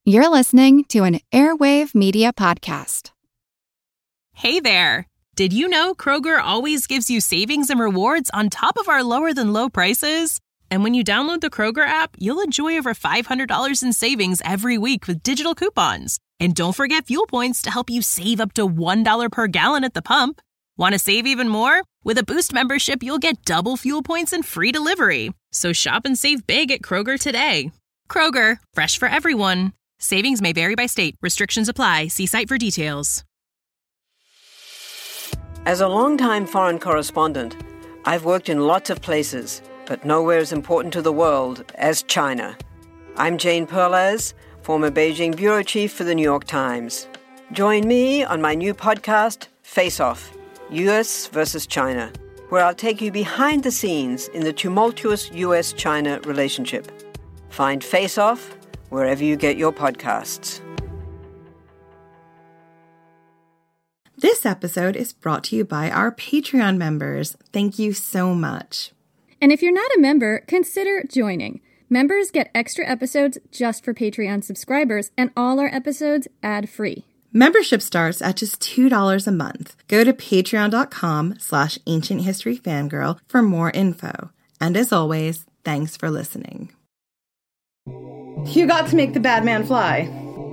You're listening to an Airwave Media Podcast. Hey there! Did you know Kroger always gives you savings and rewards on top of our lower-than-low prices? And when you download the Kroger app, you'll enjoy over $500 in savings every week with digital coupons. And don't forget fuel points to help you save up to $1 per gallon at the pump. Want to save even more? With a Boost membership, you'll get double fuel points and free delivery. So shop and save big at Kroger today. Kroger, fresh for everyone. Savings may vary by state. Restrictions apply. See site for details. As a longtime foreign correspondent, I've worked in lots of places, but nowhere as important to the world as China. I'm Jane Perlez, former Beijing bureau chief for the New York Times. Join me on my new podcast, Face Off, U.S. versus China, where I'll take you behind the scenes in the tumultuous U.S.-China relationship. Find Face Off wherever you get your podcasts. This episode is brought to you by our Patreon members. Thank you so much. And if you're not a member, consider joining. Members get extra episodes just for Patreon subscribers, and all our episodes ad-free. Membership starts at just $2 a month. Go to patreon.com/ancienthistoryfangirl for more info. And as always, thanks for listening. You got to make the bad man fly.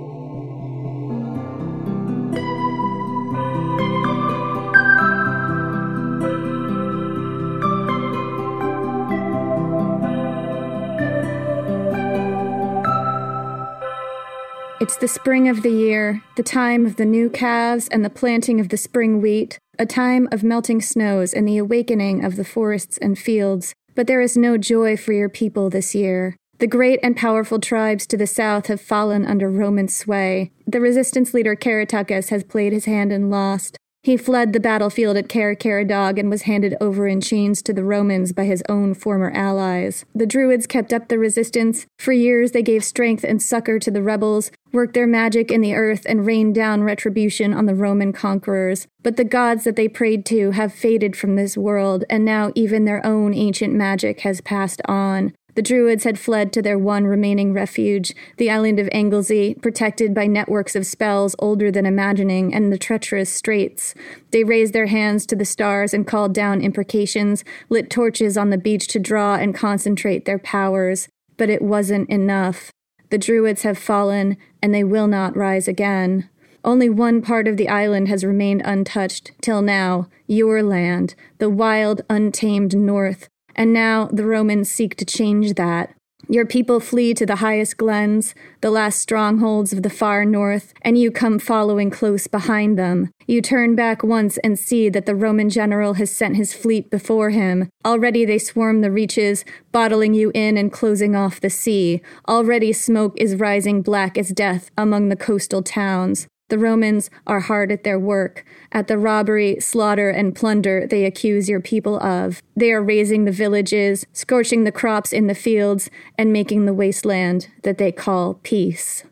It's the spring of the year, the time of the new calves and the planting of the spring wheat, a time of melting snows and the awakening of the forests and fields. But there is no joy for your people this year. The great and powerful tribes to the south have fallen under Roman sway. The resistance leader Caratacus has played his hand and lost. He fled the battlefield at Carcharodog and was handed over in chains to the Romans by his own former allies. The Druids kept up the resistance. For years they gave strength and succor to the rebels, worked their magic in the earth, and rained down retribution on the Roman conquerors. But the gods that they prayed to have faded from this world, and now even their own ancient magic has passed on. The Druids had fled to their one remaining refuge, the island of Anglesey, protected by networks of spells older than imagining and the treacherous straits. They raised their hands to the stars and called down imprecations, lit torches on the beach to draw and concentrate their powers. But it wasn't enough. The Druids have fallen, and they will not rise again. Only one part of the island has remained untouched, till now, your land, the wild, untamed north. And now the Romans seek to change that. Your people flee to the highest glens, the last strongholds of the far north, and you come following close behind them. You turn back once and see that the Roman general has sent his fleet before him. Already they swarm the reaches, bottling you in and closing off the sea. Already smoke is rising black as death among the coastal towns. The Romans are hard at their work, at the robbery, slaughter, and plunder they accuse your people of. They are razing the villages, scorching the crops in the fields, and making the wasteland that they call peace.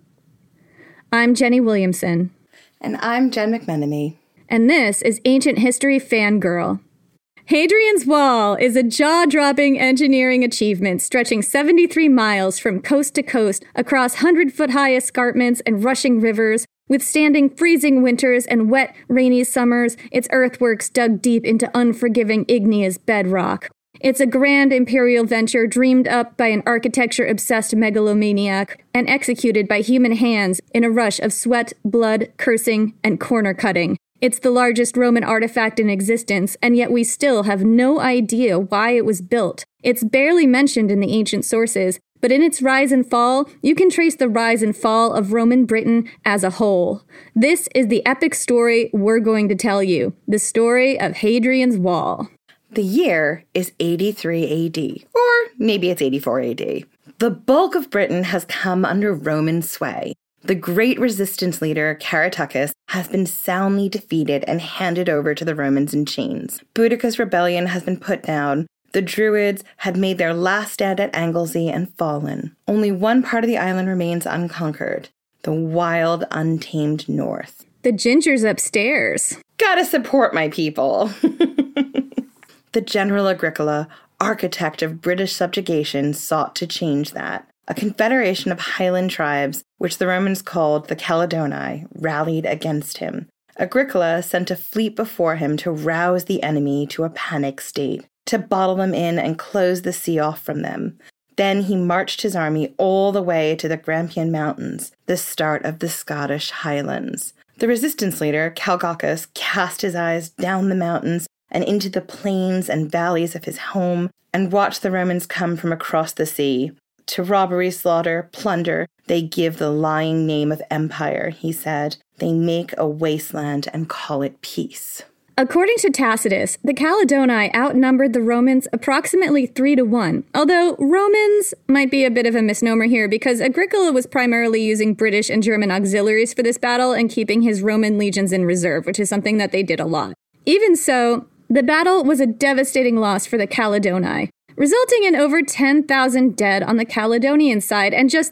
I'm Jenny Williamson. And I'm Jen McMenemy. And this is Ancient History Fangirl. Hadrian's Wall is a jaw-dropping engineering achievement stretching 73 miles from coast to coast across 100-foot-high escarpments and rushing rivers. Withstanding freezing winters and wet, rainy summers, its earthworks dug deep into unforgiving igneous bedrock. It's a grand imperial venture dreamed up by an architecture-obsessed megalomaniac and executed by human hands in a rush of sweat, blood, cursing, and corner-cutting. It's the largest Roman artifact in existence, and yet we still have no idea why it was built. It's barely mentioned in the ancient sources, but in its rise and fall, you can trace the rise and fall of Roman Britain as a whole. This is the epic story we're going to tell you, the story of Hadrian's Wall. The year is 83 AD, or maybe it's 84 AD. The bulk of Britain has come under Roman sway. The great resistance leader, Caratacus, has been soundly defeated and handed over to the Romans in chains. Boudicca's rebellion has been put down. The Druids had made their last stand at Anglesey and fallen. Only one part of the island remains unconquered, the wild, untamed north. The ginger's upstairs. Gotta support my people. The General Agricola, architect of British subjugation, sought to change that. a confederation of highland tribes, which the Romans called the Caledonii, rallied against him. Agricola sent a fleet before him to rouse the enemy to a panic state, to bottle them in and close the sea off from them. Then he marched his army all the way to the Grampian Mountains, the start of the Scottish Highlands. The resistance leader, Calgacus, cast his eyes down the mountains and into the plains and valleys of his home and watched the Romans come from across the sea. To robbery, slaughter, plunder, they give the lying name of empire, he said. They make a wasteland and call it peace. According to Tacitus, the Caledonii outnumbered the Romans approximately 3-1, although Romans might be a bit of a misnomer here because Agricola was primarily using British and German auxiliaries for this battle and keeping his Roman legions in reserve, which is something that they did a lot. Even so, the battle was a devastating loss for the Caledonii, resulting in over 10,000 dead on the Caledonian side and just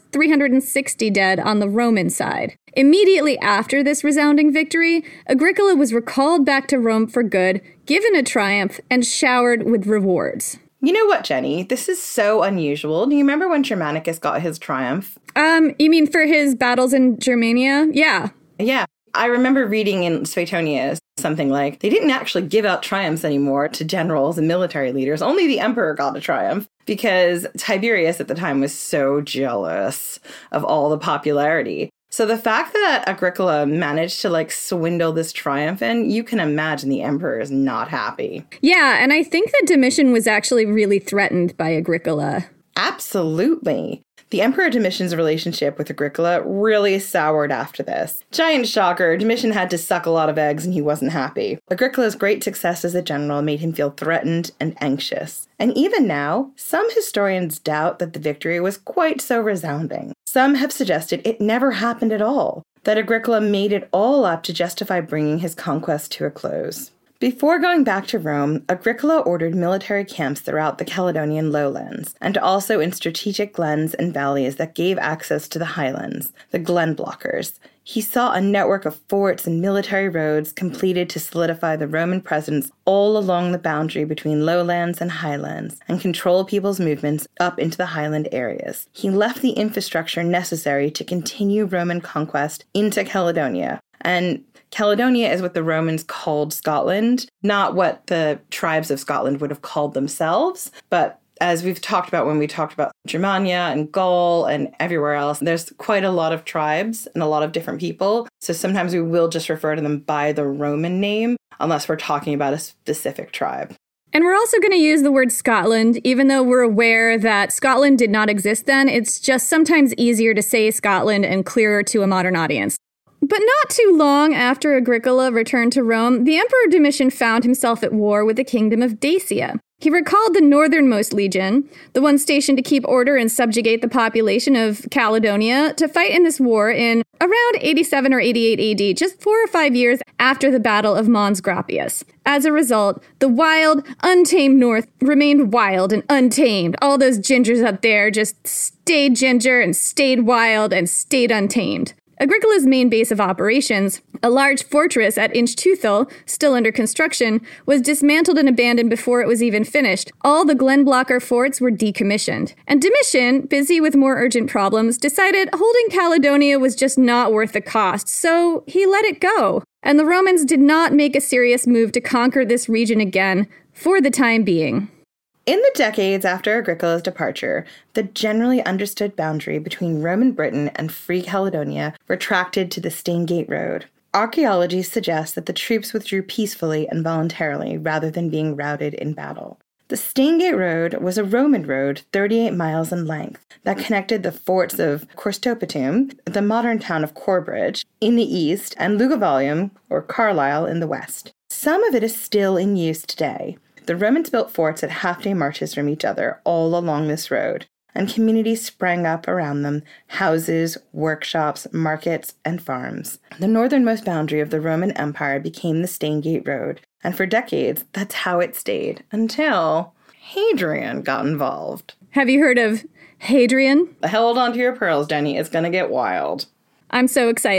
360 dead on the Roman side. Immediately after this resounding victory, Agricola was recalled back to Rome for good, given a triumph, and showered with rewards. You know what, Jenny? This is so unusual. Do you remember when Germanicus got his triumph? You mean for his battles in Germania? Yeah. Yeah. I remember reading in Suetonius something like, they didn't actually give out triumphs anymore to generals and military leaders. Only the emperor got a triumph because Tiberius at the time was so jealous of all the popularity. So the fact that Agricola managed to swindle this triumph in, you can imagine the emperor is not happy. Yeah, and I think that Domitian was actually really threatened by Agricola. Absolutely. The Emperor Domitian's relationship with Agricola really soured after this. Giant shocker, Domitian had to suck a lot of eggs and he wasn't happy. Agricola's great success as a general made him feel threatened and anxious. And even now, some historians doubt that the victory was quite so resounding. Some have suggested it never happened at all, that Agricola made it all up to justify bringing his conquest to a close. Before going back to Rome, Agricola ordered military camps throughout the Caledonian lowlands, and also in strategic glens and valleys that gave access to the highlands, the glen blockers. He saw a network of forts and military roads completed to solidify the Roman presence all along the boundary between lowlands and highlands, and control people's movements up into the highland areas. He left the infrastructure necessary to continue Roman conquest into Caledonia, and Caledonia is what the Romans called Scotland, not what the tribes of Scotland would have called themselves. But as we've talked about when we talked about Germania and Gaul and everywhere else, there's quite a lot of tribes and a lot of different people. So sometimes we will just refer to them by the Roman name, unless we're talking about a specific tribe. And we're also going to use the word Scotland, even though we're aware that Scotland did not exist then. It's just sometimes easier to say Scotland and clearer to a modern audience. But not too long after Agricola returned to Rome, the Emperor Domitian found himself at war with the kingdom of Dacia. He recalled the northernmost legion, the one stationed to keep order and subjugate the population of Caledonia, to fight in this war in around 87 or 88 AD, just 4 or 5 years after the Battle of Mons Graupius. As a result, the wild, untamed north remained wild and untamed. All those gingers up there just stayed ginger and stayed wild and stayed untamed. Agricola's main base of operations, a large fortress at Inchtuthil, still under construction, was dismantled and abandoned before it was even finished. All the Glenblocker forts were decommissioned. And Domitian, busy with more urgent problems, decided holding Caledonia was just not worth the cost, so he let it go. And the Romans did not make a serious move to conquer this region again, for the time being. In the decades after Agricola's departure, the generally understood boundary between Roman Britain and Free Caledonia retracted to the Staingate Road. Archaeology suggests that the troops withdrew peacefully and voluntarily rather than being routed in battle. The Staingate Road was a Roman road 38 miles in length that connected the forts of Corstopatum, the modern town of Corbridge, in the east, and Lugavalium, or Carlisle, in the west. Some of it is still in use today. The Romans built forts at half-day marches from each other all along this road, and communities sprang up around them, houses, workshops, markets, and farms. The northernmost boundary of the Roman Empire became the Staingate Road, and for decades, that's how it stayed, until Hadrian got involved. Have you heard of Hadrian? Hold on to your pearls, Jenny. It's gonna get wild. I'm so excited.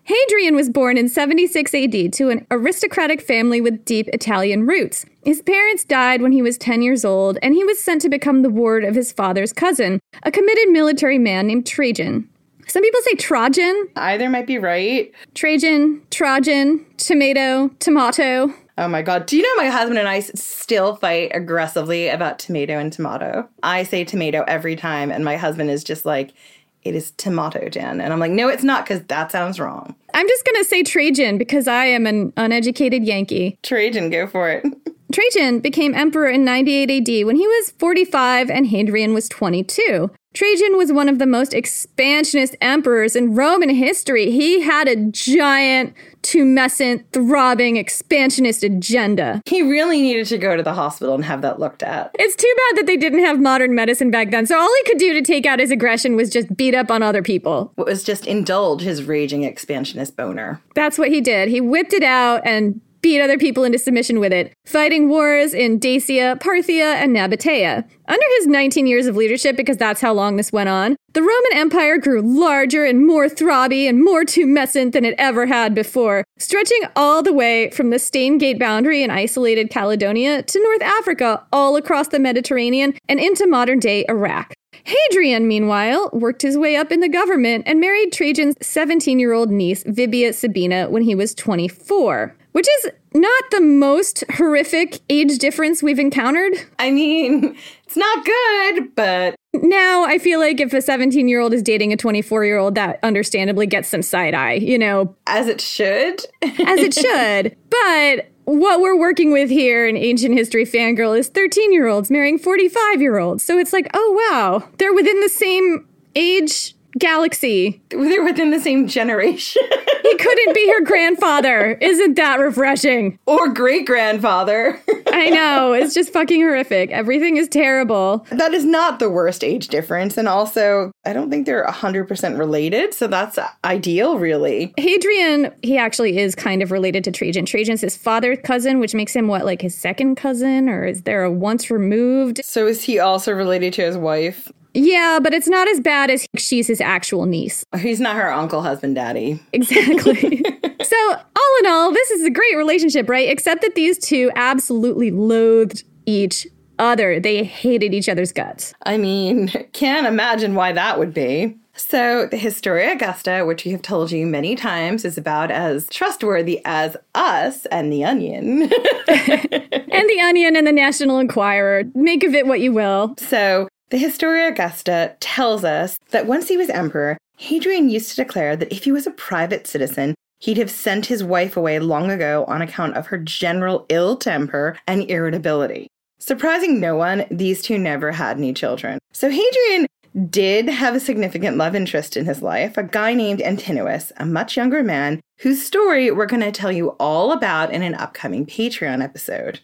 Hadrian was born in 76 AD to an aristocratic family with deep Italian roots. His parents died when he was 10 years old, and he was sent to become the ward of his father's cousin, a committed military man named Trajan. Some people say Trajan. Either might be right. Trajan, tomato. Oh my God. Do you know my husband and I still fight aggressively about tomato and tomato? I say tomato every time, and my husband is just like, it is tomato, Jen. And I'm like, no, it's not, because that sounds wrong. I'm just going to say Trajan because I am an uneducated Yankee. Trajan, go for it. Trajan became emperor in 98 AD when he was 45 and Hadrian was 22. Trajan was one of the most expansionist emperors in Roman history. He had a giant, tumescent, throbbing, expansionist agenda. He really needed to go to the hospital and have that looked at. It's too bad that they didn't have modern medicine back then, so all he could do to take out his aggression was just beat up on other people. It was just indulge his raging expansionist boner. That's what he did. He whipped it out and beat other people into submission with it, fighting wars in Dacia, Parthia, and Nabatea. Under his 19 years of leadership, because that's how long this went on, the Roman Empire grew larger and more throbby and more tumescent than it ever had before, stretching all the way from the Stained Gate boundary in isolated Caledonia to North Africa, all across the Mediterranean, and into modern-day Iraq. Hadrian, meanwhile, worked his way up in the government and married Trajan's 17-year-old niece, Vibia Sabina, when he was 24. Which is not the most horrific age difference we've encountered. I mean, it's not good, but... Now, I feel like if a 17-year-old is dating a 24-year-old, that understandably gets some side-eye, you know. As it should. As it should. But what we're working with here in Ancient History Fangirl is 13-year-olds marrying 45-year-olds. So it's like, oh, wow, they're within the same age galaxy. They're within the same generation. He couldn't be her grandfather. Isn't that refreshing? Or great-grandfather. I know. It's just fucking horrific. Everything is terrible. That is not the worst age difference. And also, I don't think they're 100% related. So that's ideal, really. Hadrian, he actually is kind of related to Trajan. Trajan's his father's cousin, which makes him, what, like his second cousin? Or is there a once removed? So is he also related to his wife? Yeah, but it's not as bad as she's his actual niece. He's not her uncle, husband, daddy. Exactly. So, all in all, this is a great relationship, right? Except that these two absolutely loathed each other. They hated each other's guts. I mean, can't imagine why that would be. So, the Historia Augusta, which we have told you many times, is about as trustworthy as Us and The Onion. And The Onion and the National Enquirer. Make of it what you will. So, the Historia Augusta tells us that once he was emperor, Hadrian used to declare that if he was a private citizen, he'd have sent his wife away long ago on account of her general ill temper and irritability. Surprising no one, these two never had any children. So Hadrian did have a significant love interest in his life, a guy named Antinous, a much younger man whose story we're going to tell you all about in an upcoming Patreon episode.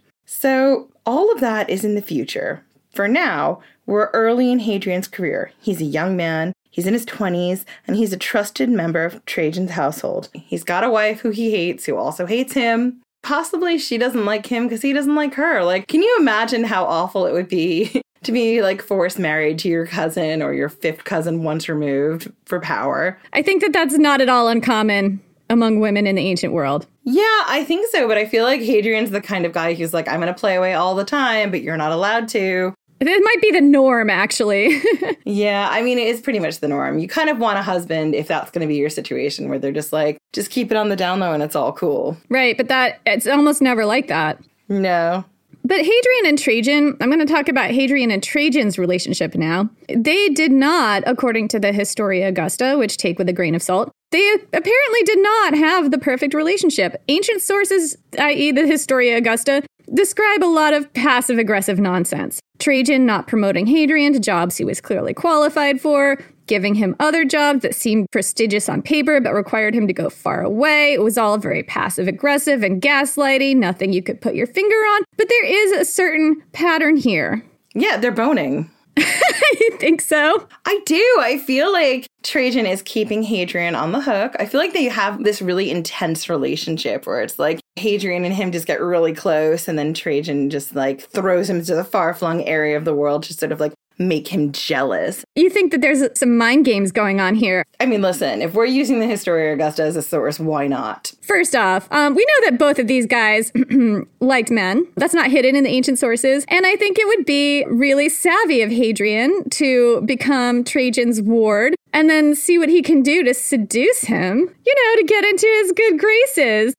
So all of that is in the future. For now, we're early in Hadrian's career. He's a young man, he's in his 20s, and he's a trusted member of Trajan's household. He's got a wife who he hates, who also hates him. Possibly she doesn't like him because he doesn't like her. Like, can you imagine how awful it would be to be, like, forced married to your cousin or your fifth cousin once removed for power? I think that that's not at all uncommon among women in the ancient world. Yeah, I think so, but I feel like Hadrian's the kind of guy who's like, I'm going to play away all the time, but you're not allowed to. It might be the norm, actually. Yeah, I mean, it is pretty much the norm. You kind of want a husband if that's going to be your situation where they're just like, just keep it on the down low and it's all cool. Right, but it's almost never like that. No. But Hadrian and Trajan, I'm going to talk about Hadrian and Trajan's relationship now. They did not, according to the Historia Augusta, which take with a grain of salt, they apparently did not have the perfect relationship. Ancient sources, i.e. the Historia Augusta, describe a lot of passive-aggressive nonsense. Trajan not promoting Hadrian to jobs he was clearly qualified for, giving him other jobs that seemed prestigious on paper but required him to go far away. It was all very passive-aggressive and gaslighty, nothing you could put your finger on. But there is a certain pattern here. Yeah, they're boning. You think so? I do. I feel like Trajan is keeping Hadrian on the hook. I feel like they have this really intense relationship where it's like Hadrian and him just get really close and then Trajan just like throws him to the far-flung area of the world to sort of like make him jealous. You think that there's some mind games going on here. I mean, listen, if we're using the Historia Augusta as a source, why not? First off, we know that both of these guys liked men. That's not hidden in the ancient sources. And I think it would be really savvy of Hadrian to become Trajan's ward and then see what he can do to seduce him, to get into his good graces.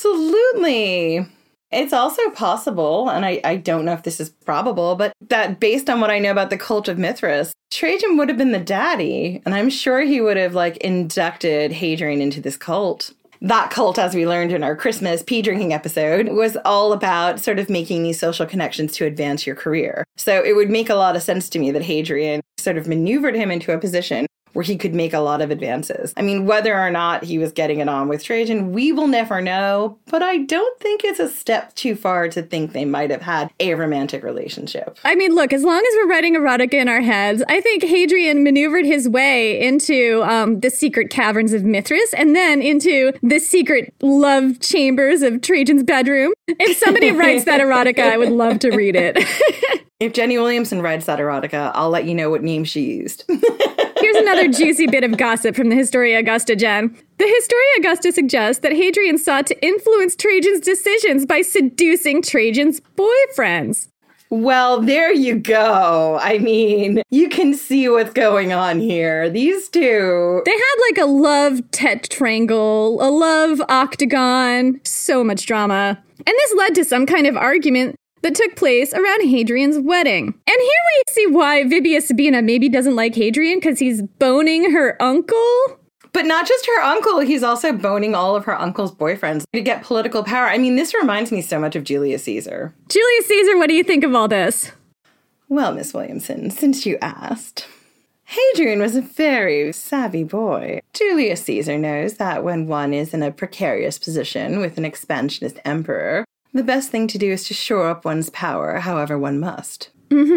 Absolutely. It's also possible, and I don't know if this is probable, but that based on what I know about the cult of Mithras, Trajan would have been the daddy, and I'm sure he would have inducted Hadrian into this cult. That cult, as we learned in our Christmas pea drinking episode, was all about sort of making these social connections to advance your career. So it would make a lot of sense to me that Hadrian sort of maneuvered him into a position where he could make a lot of advances. I mean, whether or not he was getting it on with Trajan, we will never know, but I don't think it's a step too far to think they might have had a romantic relationship. I mean, look, as long as we're writing erotica in our heads, I think Hadrian maneuvered his way into the secret caverns of Mithras and then into the secret love chambers of Trajan's bedroom. If somebody writes that erotica, I would love to read it. If Jenny Williamson writes that erotica, I'll let you know what name she used. Here's another juicy bit of gossip from the Historia Augusta, Jen. The Historia Augusta suggests that Hadrian sought to influence Trajan's decisions by seducing Trajan's boyfriends. Well, there you go. I mean, you can see what's going on here. These two. They had a love tetrangle, a love octagon, so much drama. And this led to some kind of argument that took place around Hadrian's wedding. And here we see why Vibia Sabina maybe doesn't like Hadrian, because he's boning her uncle. But not just her uncle, he's also boning all of her uncle's boyfriends to get political power. I mean, this reminds me so much of Julius Caesar. Julius Caesar, what do you think of all this? Well, Miss Williamson, since you asked, Hadrian was a very savvy boy. Julius Caesar knows that when one is in a precarious position with an expansionist emperor, the best thing to do is to shore up one's power however one must.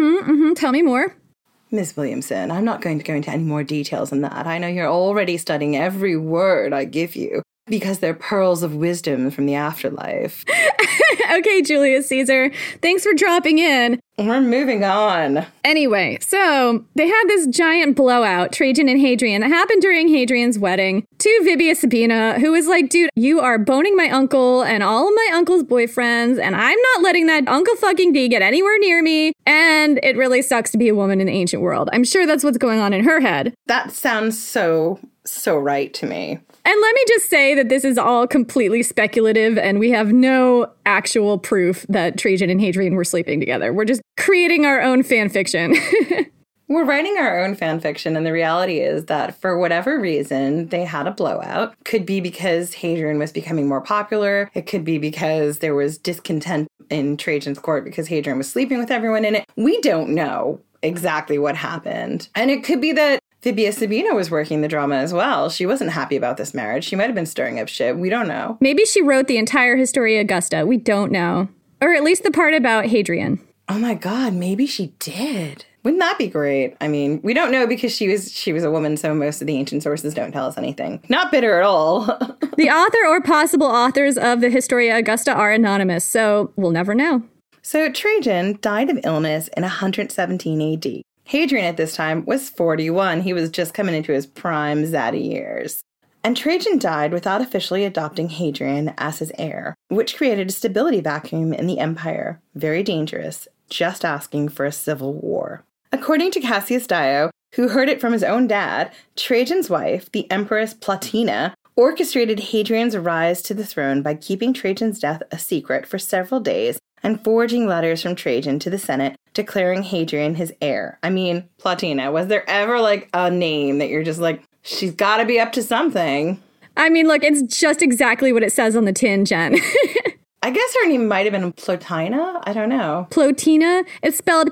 Tell me more. Miss Williamson, I'm not going to go into any more details than that. I know you're already studying every word I give you, because they're pearls of wisdom from the afterlife. Okay, Julius Caesar, thanks for dropping in. We're moving on. Anyway, so they had this giant blowout, Trajan and Hadrian, that happened during Hadrian's wedding to Vibia Sabina, who was like, dude, you are boning my uncle and all of my uncle's boyfriends, and I'm not letting that Uncle fucking D get anywhere near me. And it really sucks to be a woman in the ancient world. I'm sure that's what's going on in her head. That sounds so right to me. And let me just say that this is all completely speculative, and we have no actual proof that Trajan and Hadrian were sleeping together. We're just creating our own fan fiction. We're writing our own fan fiction, and the reality is that for whatever reason, they had a blowout. Could be because Hadrian was becoming more popular. It could be because there was discontent in Trajan's court because Hadrian was sleeping with everyone in it. We don't know exactly what happened. And it could be that Vibia Sabina was working the drama as well. She wasn't happy about this marriage. She might have been stirring up shit. We don't know. Maybe she wrote the entire Historia Augusta. We don't know. Or at least the part about Hadrian. Oh my God, maybe she did. Wouldn't that be great? I mean, we don't know because she was a woman, so most of the ancient sources don't tell us anything. Not bitter at all. The author or possible authors of the Historia Augusta are anonymous, so we'll never know. So Trajan died of illness in 117 AD. Hadrian at this time was 41. He was just coming into his prime zaddy years. And Trajan died without officially adopting Hadrian as his heir, which created a stability vacuum in the empire. Very dangerous, just asking for a civil war. According to Cassius Dio, who heard it from his own dad, Trajan's wife, the Empress Plotina, orchestrated Hadrian's rise to the throne by keeping Trajan's death a secret for several days and forging letters from Trajan to the Senate declaring Hadrian his heir. I mean, Plotina, was there ever a name that you're just like, she's got to be up to something? I mean, look, it's just exactly what it says on the tin, Jen. I guess her name might have been Plotina. I don't know. Plotina? It's spelled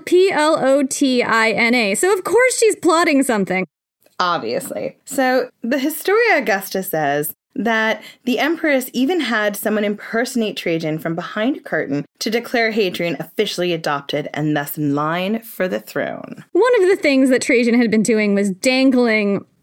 Plotina. So of course she's plotting something. Obviously. So the Historia Augusta says that the Empress even had someone impersonate Trajan from behind a curtain to declare Hadrian officially adopted and thus in line for the throne. One of the things that Trajan had been doing was dangling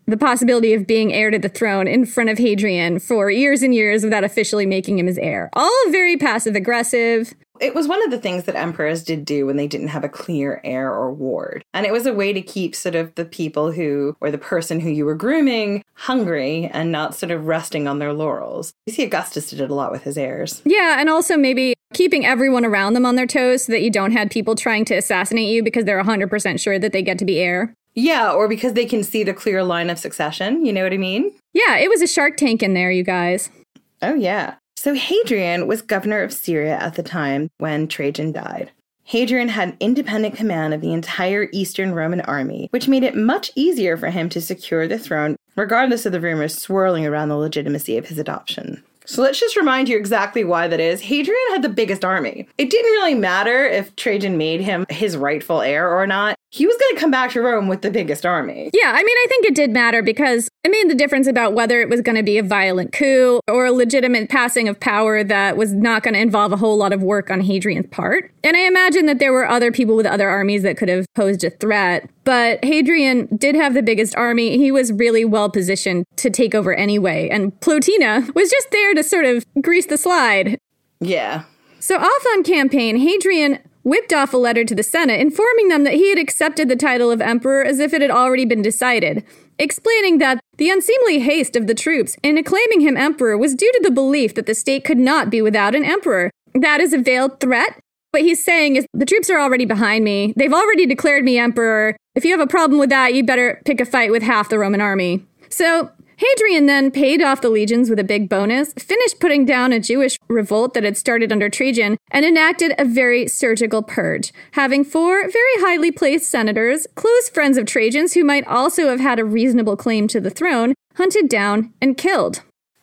the possibility of being heir to the throne in front of Hadrian for years and years without officially making him his heir. All very passive-aggressive. It was one of the things that emperors did do when they didn't have a clear heir or ward. And it was a way to keep sort of the people who, or the person who you were grooming, hungry and not sort of resting on their laurels. You see Augustus did it a lot with his heirs. Yeah, and also maybe keeping everyone around them on their toes so that you don't have people trying to assassinate you because they're 100% sure that they get to be heir. Yeah, or because they can see the clear line of succession, you know what I mean? Yeah, it was a Shark Tank in there, you guys. Oh, yeah. So Hadrian was governor of Syria at the time when Trajan died. Hadrian had independent command of the entire Eastern Roman army, which made it much easier for him to secure the throne, regardless of the rumors swirling around the legitimacy of his adoption. So let's just remind you exactly why that is. Hadrian had the biggest army. It didn't really matter if Trajan made him his rightful heir or not. He was going to come back to Rome with the biggest army. Yeah, I mean, I think it did matter because it made the difference about whether it was going to be a violent coup or a legitimate passing of power that was not going to involve a whole lot of work on Hadrian's part. And I imagine that there were other people with other armies that could have posed a threat. But Hadrian did have the biggest army. He was really well positioned to take over anyway. And Plotina was just there to sort of grease the slide. Yeah. So off on campaign, Hadrian whipped off a letter to the Senate informing them that he had accepted the title of emperor as if it had already been decided, explaining that the unseemly haste of the troops in acclaiming him emperor was due to the belief that the state could not be without an emperor. That is a veiled threat. What he's saying is, the troops are already behind me. They've already declared me emperor. If you have a problem with that, you better pick a fight with half the Roman army. So Hadrian then paid off the legions with a big bonus, finished putting down a Jewish revolt that had started under Trajan, and enacted a very surgical purge, having 4 very highly placed senators, close friends of Trajan's who might also have had a reasonable claim to the throne, hunted down and killed.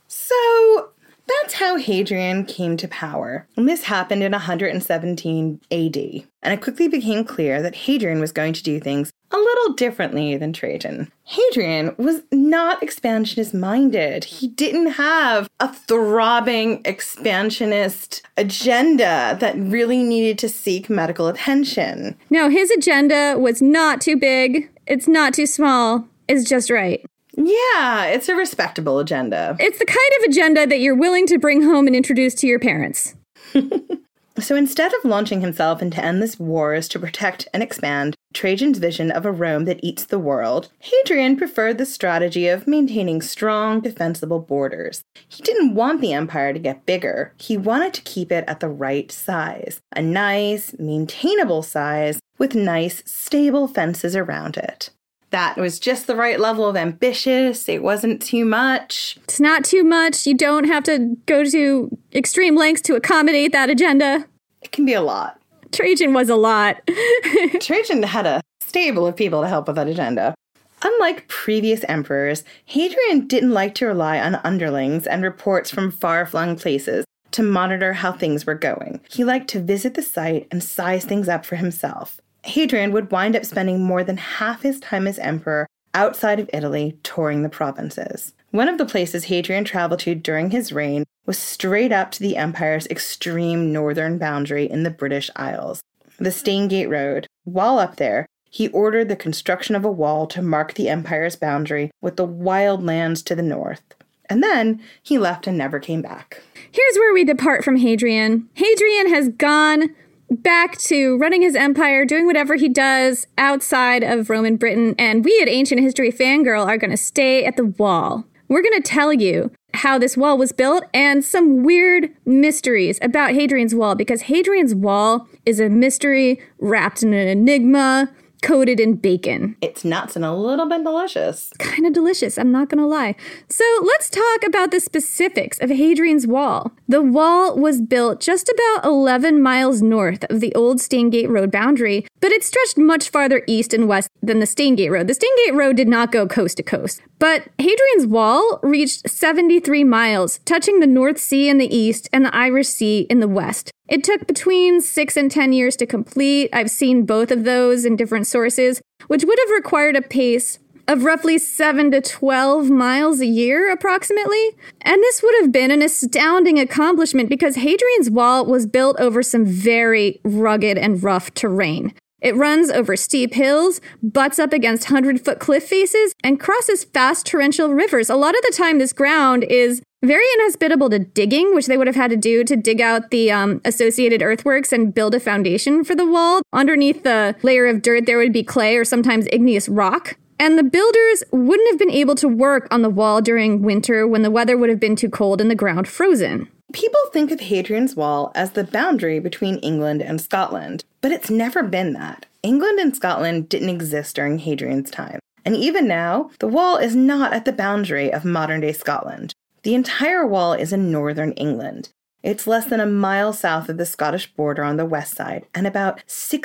So that's how Hadrian came to power. And this happened in 117 AD. And it quickly became clear that Hadrian was going to do things a little differently than Trajan. Hadrian was not expansionist-minded. He didn't have a throbbing expansionist agenda that really needed to seek medical attention. No, his agenda was not too big. It's not too small. It's just right. Yeah, it's a respectable agenda. It's the kind of agenda that you're willing to bring home and introduce to your parents. So instead of launching himself into endless wars to protect and expand Trajan's vision of a Rome that eats the world, Hadrian preferred the strategy of maintaining strong, defensible borders. He didn't want the empire to get bigger. He wanted to keep it at the right size, a nice, maintainable size with nice, stable fences around it. That was just the right level of ambitious. It wasn't too much. It's not too much. You don't have to go to extreme lengths to accommodate that agenda. It can be a lot. Trajan was a lot. Trajan had a stable of people to help with that agenda. Unlike previous emperors, Hadrian didn't like to rely on underlings and reports from far-flung places to monitor how things were going. He liked to visit the site and size things up for himself. Hadrian would wind up spending more than half his time as emperor outside of Italy touring the provinces. One of the places Hadrian traveled to during his reign was straight up to the empire's extreme northern boundary in the British Isles, the Staingate Road. While up there, he ordered the construction of a wall to mark the empire's boundary with the wild lands to the north. And then he left and never came back. Here's where we depart from Hadrian. Hadrian has gone back to running his empire, doing whatever he does outside of Roman Britain, and we at Ancient History Fangirl are going to stay at the wall. We're going to tell you how this wall was built and some weird mysteries about Hadrian's Wall, because Hadrian's Wall is a mystery wrapped in an enigma, coated in bacon. It's nuts and a little bit delicious. Kind of delicious, I'm not going to lie. So let's talk about the specifics of Hadrian's Wall. The wall was built just about 11 miles north of the old Staingate Road boundary, but it stretched much farther east and west than the Staingate Road. The Staingate Road did not go coast to coast, but Hadrian's Wall reached 73 miles, touching the North Sea in the east and the Irish Sea in the west. It took between 6 and 10 years to complete. I've seen both of those in different sources, which would have required a pace of roughly 7 to 12 miles a year, approximately. And this would have been an astounding accomplishment because Hadrian's Wall was built over some very rugged and rough terrain. It runs over steep hills, butts up against 100-foot cliff faces, and crosses fast torrential rivers. A lot of the time, this ground is very inhospitable to digging, which they would have had to do to dig out the associated earthworks and build a foundation for the wall. Underneath the layer of dirt, there would be clay or sometimes igneous rock. And the builders wouldn't have been able to work on the wall during winter when the weather would have been too cold and the ground frozen. People think of Hadrian's Wall as the boundary between England and Scotland, but it's never been that. England and Scotland didn't exist during Hadrian's time. And even now, the wall is not at the boundary of modern-day Scotland. The entire wall is in northern England. It's less than a mile south of the Scottish border on the west side, and about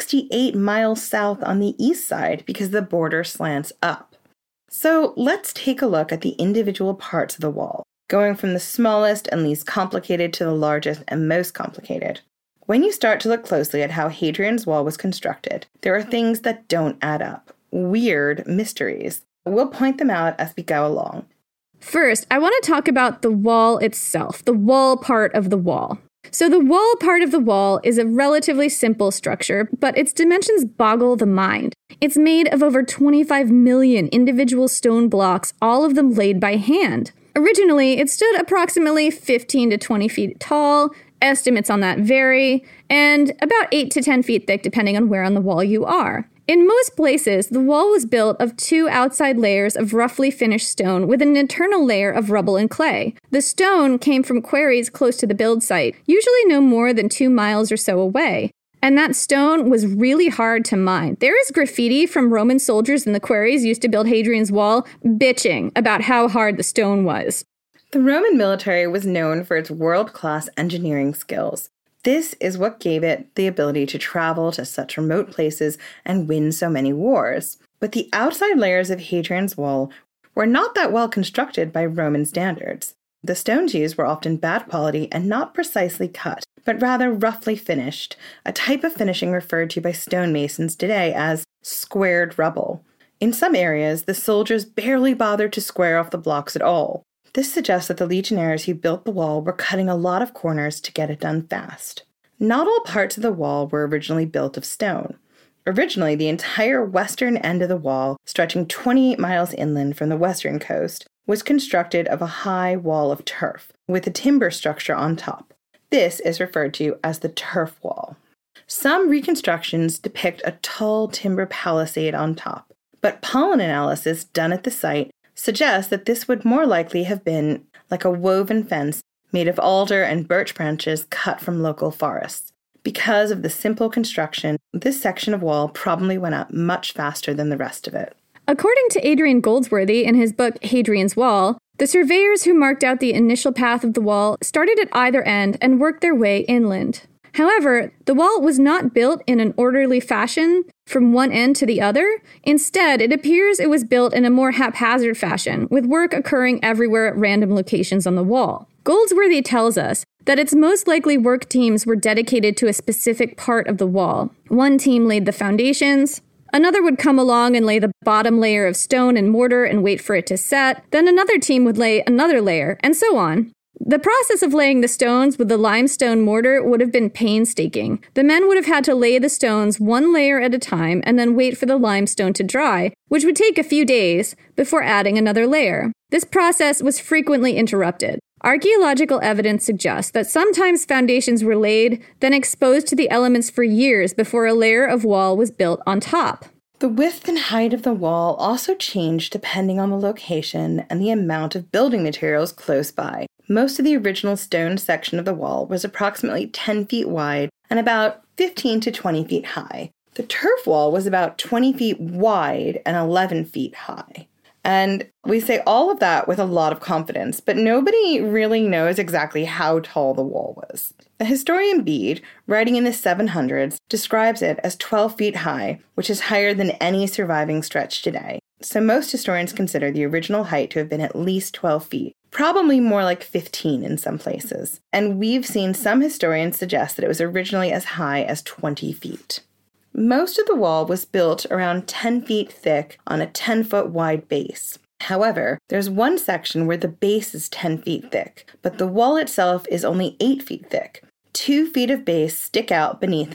68 miles south on the east side because the border slants up. So let's take a look at the individual parts of the wall, going from the smallest and least complicated to the largest and most complicated. When you start to look closely at how Hadrian's Wall was constructed, there are things that don't add up. Weird mysteries. We'll point them out as we go along. First, I want to talk about the wall itself, the wall part of the wall. So the wall part of the wall is a relatively simple structure, but its dimensions boggle the mind. It's made of over 25 million individual stone blocks, all of them laid by hand. Originally, it stood approximately 15 to 20 feet tall. Estimates on that vary, and about 8 to 10 feet thick depending on where on the wall you are. In most places, the wall was built of 2 outside layers of roughly finished stone with an internal layer of rubble and clay. The stone came from quarries close to the build site, usually no more than 2 miles or so away. And that stone was really hard to mine. There is graffiti from Roman soldiers in the quarries used to build Hadrian's Wall bitching about how hard the stone was. The Roman military was known for its world-class engineering skills. This is what gave it the ability to travel to such remote places and win so many wars. But the outside layers of Hadrian's Wall were not that well constructed by Roman standards. The stones used were often bad quality and not precisely cut, but rather roughly finished, a type of finishing referred to by stonemasons today as squared rubble. In some areas, the soldiers barely bothered to square off the blocks at all. This suggests that the legionnaires who built the wall were cutting a lot of corners to get it done fast. Not all parts of the wall were originally built of stone. Originally, the entire western end of the wall, stretching 28 miles inland from the western coast, was constructed of a high wall of turf, with a timber structure on top. This is referred to as the turf wall. Some reconstructions depict a tall timber palisade on top, but pollen analysis done at the site suggests that this would more likely have been like a woven fence made of alder and birch branches cut from local forests. Because of the simple construction, this section of wall probably went up much faster than the rest of it. According to Adrian Goldsworthy in his book Hadrian's Wall, the surveyors who marked out the initial path of the wall started at either end and worked their way inland. However, the wall was not built in an orderly fashion from one end to the other. Instead, it appears it was built in a more haphazard fashion, with work occurring everywhere at random locations on the wall. Goldsworthy tells us that its most likely work teams were dedicated to a specific part of the wall. One team laid the foundations, another would come along and lay the bottom layer of stone and mortar and wait for it to set, then another team would lay another layer, and so on. The process of laying the stones with the limestone mortar would have been painstaking. The men would have had to lay the stones one layer at a time and then wait for the limestone to dry, which would take a few days before adding another layer. This process was frequently interrupted. Archaeological evidence suggests that sometimes foundations were laid, then exposed to the elements for years before a layer of wall was built on top. The width and height of the wall also changed depending on the location and the amount of building materials close by. Most of the original stone section of the wall was approximately 10 feet wide and about 15 to 20 feet high. The turf wall was about 20 feet wide and 11 feet high. And we say all of that with a lot of confidence, but nobody really knows exactly how tall the wall was. The historian Bede, writing in the 700s, describes it as 12 feet high, which is higher than any surviving stretch today. So most historians consider the original height to have been at least 12 feet, probably more like 15 in some places. And we've seen some historians suggest that it was originally as high as 20 feet. Most of the wall was built around 10 feet thick on a 10-foot wide base. However, there's one section where the base is 10 feet thick, but the wall itself is only 8 feet thick. 2 feet of base stick out beneath it.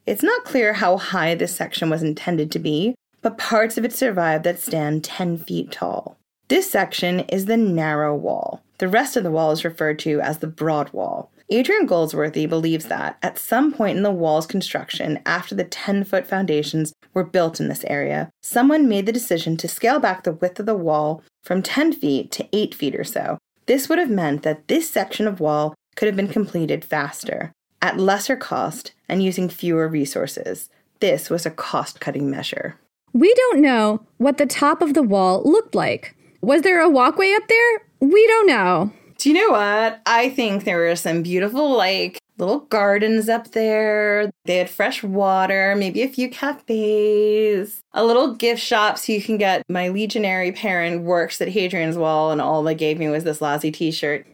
It's not clear how high this section was intended to be, but parts of it survive that stand 10 feet tall. This section is the narrow wall. The rest of the wall is referred to as the broad wall. Adrian Goldsworthy believes that, at some point in the wall's construction, after the 10-foot foundations were built in this area, someone made the decision to scale back the width of the wall from 10 feet to 8 feet or so. This would have meant that this section of wall could have been completed faster, at lesser cost, and using fewer resources. This was a cost-cutting measure. We don't know what the top of the wall looked like. Was there a walkway up there? We don't know. Do you know what? I think there were some beautiful, little gardens up there. They had fresh water, maybe a few cafes, a little gift shop so you can get my legionary parent works at Hadrian's Wall, and all they gave me was this lousy t-shirt.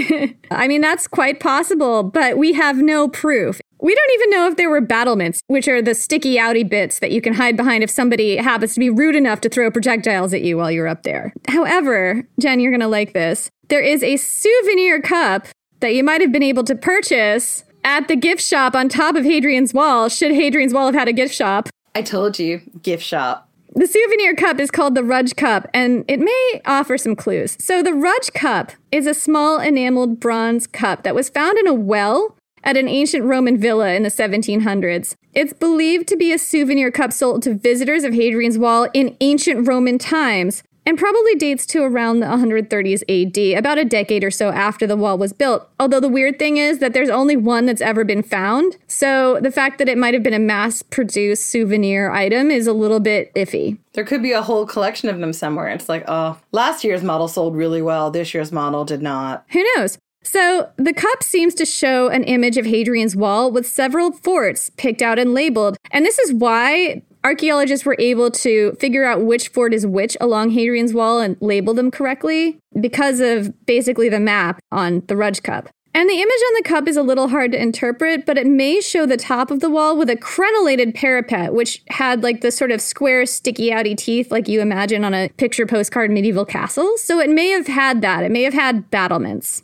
I mean, that's quite possible, but we have no proof. We don't even know if there were battlements, which are the sticky outy bits that you can hide behind if somebody happens to be rude enough to throw projectiles at you while you're up there. However, Jen, you're going to like this. There is a souvenir cup that you might have been able to purchase at the gift shop on top of Hadrian's Wall, should Hadrian's Wall have had a gift shop. I told you, gift shop. The souvenir cup is called the Rudge Cup, and it may offer some clues. So the Rudge Cup is a small enameled bronze cup that was found in a well at an ancient Roman villa in the 1700s. It's believed to be a souvenir cup sold to visitors of Hadrian's Wall in ancient Roman times, and probably dates to around the 130s AD, about a decade or so after the wall was built. Although the weird thing is that there's only one that's ever been found, so the fact that it might have been a mass-produced souvenir item is a little bit iffy. There could be a whole collection of them somewhere. It's like, oh, last year's model sold really well, this year's model did not. Who knows? So the cup seems to show an image of Hadrian's Wall with several forts picked out and labeled. And this is why archaeologists were able to figure out which fort is which along Hadrian's Wall and label them correctly because of basically the map on the Rudge Cup. And the image on the cup is a little hard to interpret, but it may show the top of the wall with a crenellated parapet, which had the sort of square, sticky outy teeth like you imagine on a picture postcard medieval castle. So it may have had that. It may have had battlements.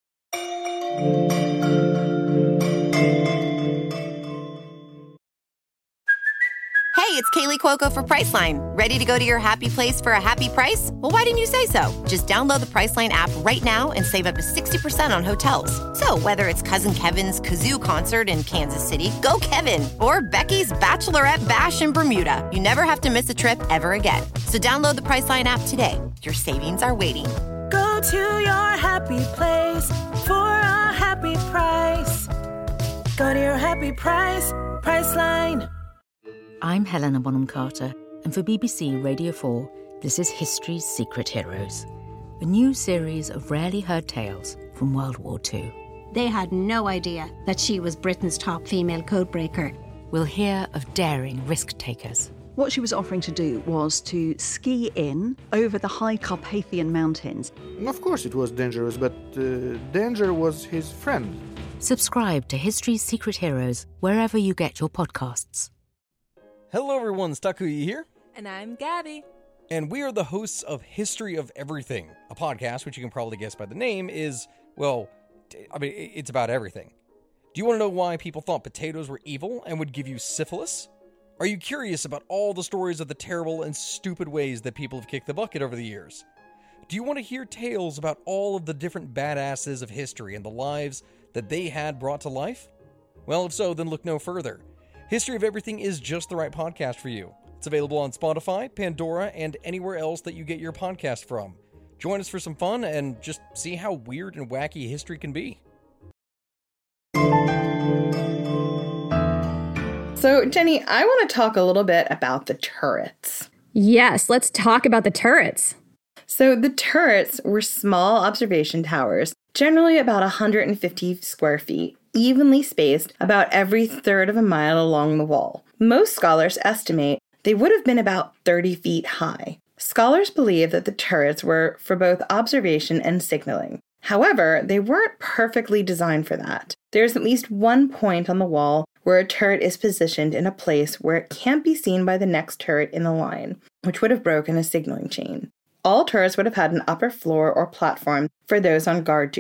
Hey, it's Kaylee Cuoco for Priceline. Ready to go to your happy place for a happy price? Well, why didn't you say so? Just download the Priceline app right now and save up to 60% on hotels. So whether it's Cousin Kevin's Kazoo Concert in Kansas City, go Kevin, or Becky's Bachelorette Bash in Bermuda, you never have to miss a trip ever again. So download the Priceline app today. Your savings are waiting. Go to your happy place for a happy price. Go to your happy price, Priceline. I'm Helena Bonham Carter, and for BBC Radio 4, this is History's Secret Heroes, a new series of rarely heard tales from World War II. They had no idea that she was Britain's top female codebreaker. We'll hear of daring risk-takers. What she was offering to do was to ski in over the high Carpathian Mountains. Of course it was dangerous, but danger was his friend. Subscribe to History's Secret Heroes wherever you get your podcasts. Hello everyone, Takuya here. And I'm Gabby. And we are the hosts of History of Everything, a podcast which you can probably guess by the name is, it's about everything. Do you want to know why people thought potatoes were evil and would give you syphilis? Are you curious about all the stories of the terrible and stupid ways that people have kicked the bucket over the years? Do you want to hear tales about all of the different badasses of history and the lives that they had brought to life? Well, if so, then look no further. History of Everything is just the right podcast for you. It's available on Spotify, Pandora, and anywhere else that you get your podcast from. Join us for some fun and just see how weird and wacky history can be. So, Jenny, I want to talk a little bit about the turrets. Yes, let's talk about the turrets. So the turrets were small observation towers, generally about 150 square feet, evenly spaced about every third of a mile along the wall. Most scholars estimate they would have been about 30 feet high. Scholars believe that the turrets were for both observation and signaling. However, they weren't perfectly designed for that. There's at least one point on the wall where a turret is positioned in a place where it can't be seen by the next turret in the line, which would have broken a signaling chain. All turrets would have had an upper floor or platform for those on guard duty,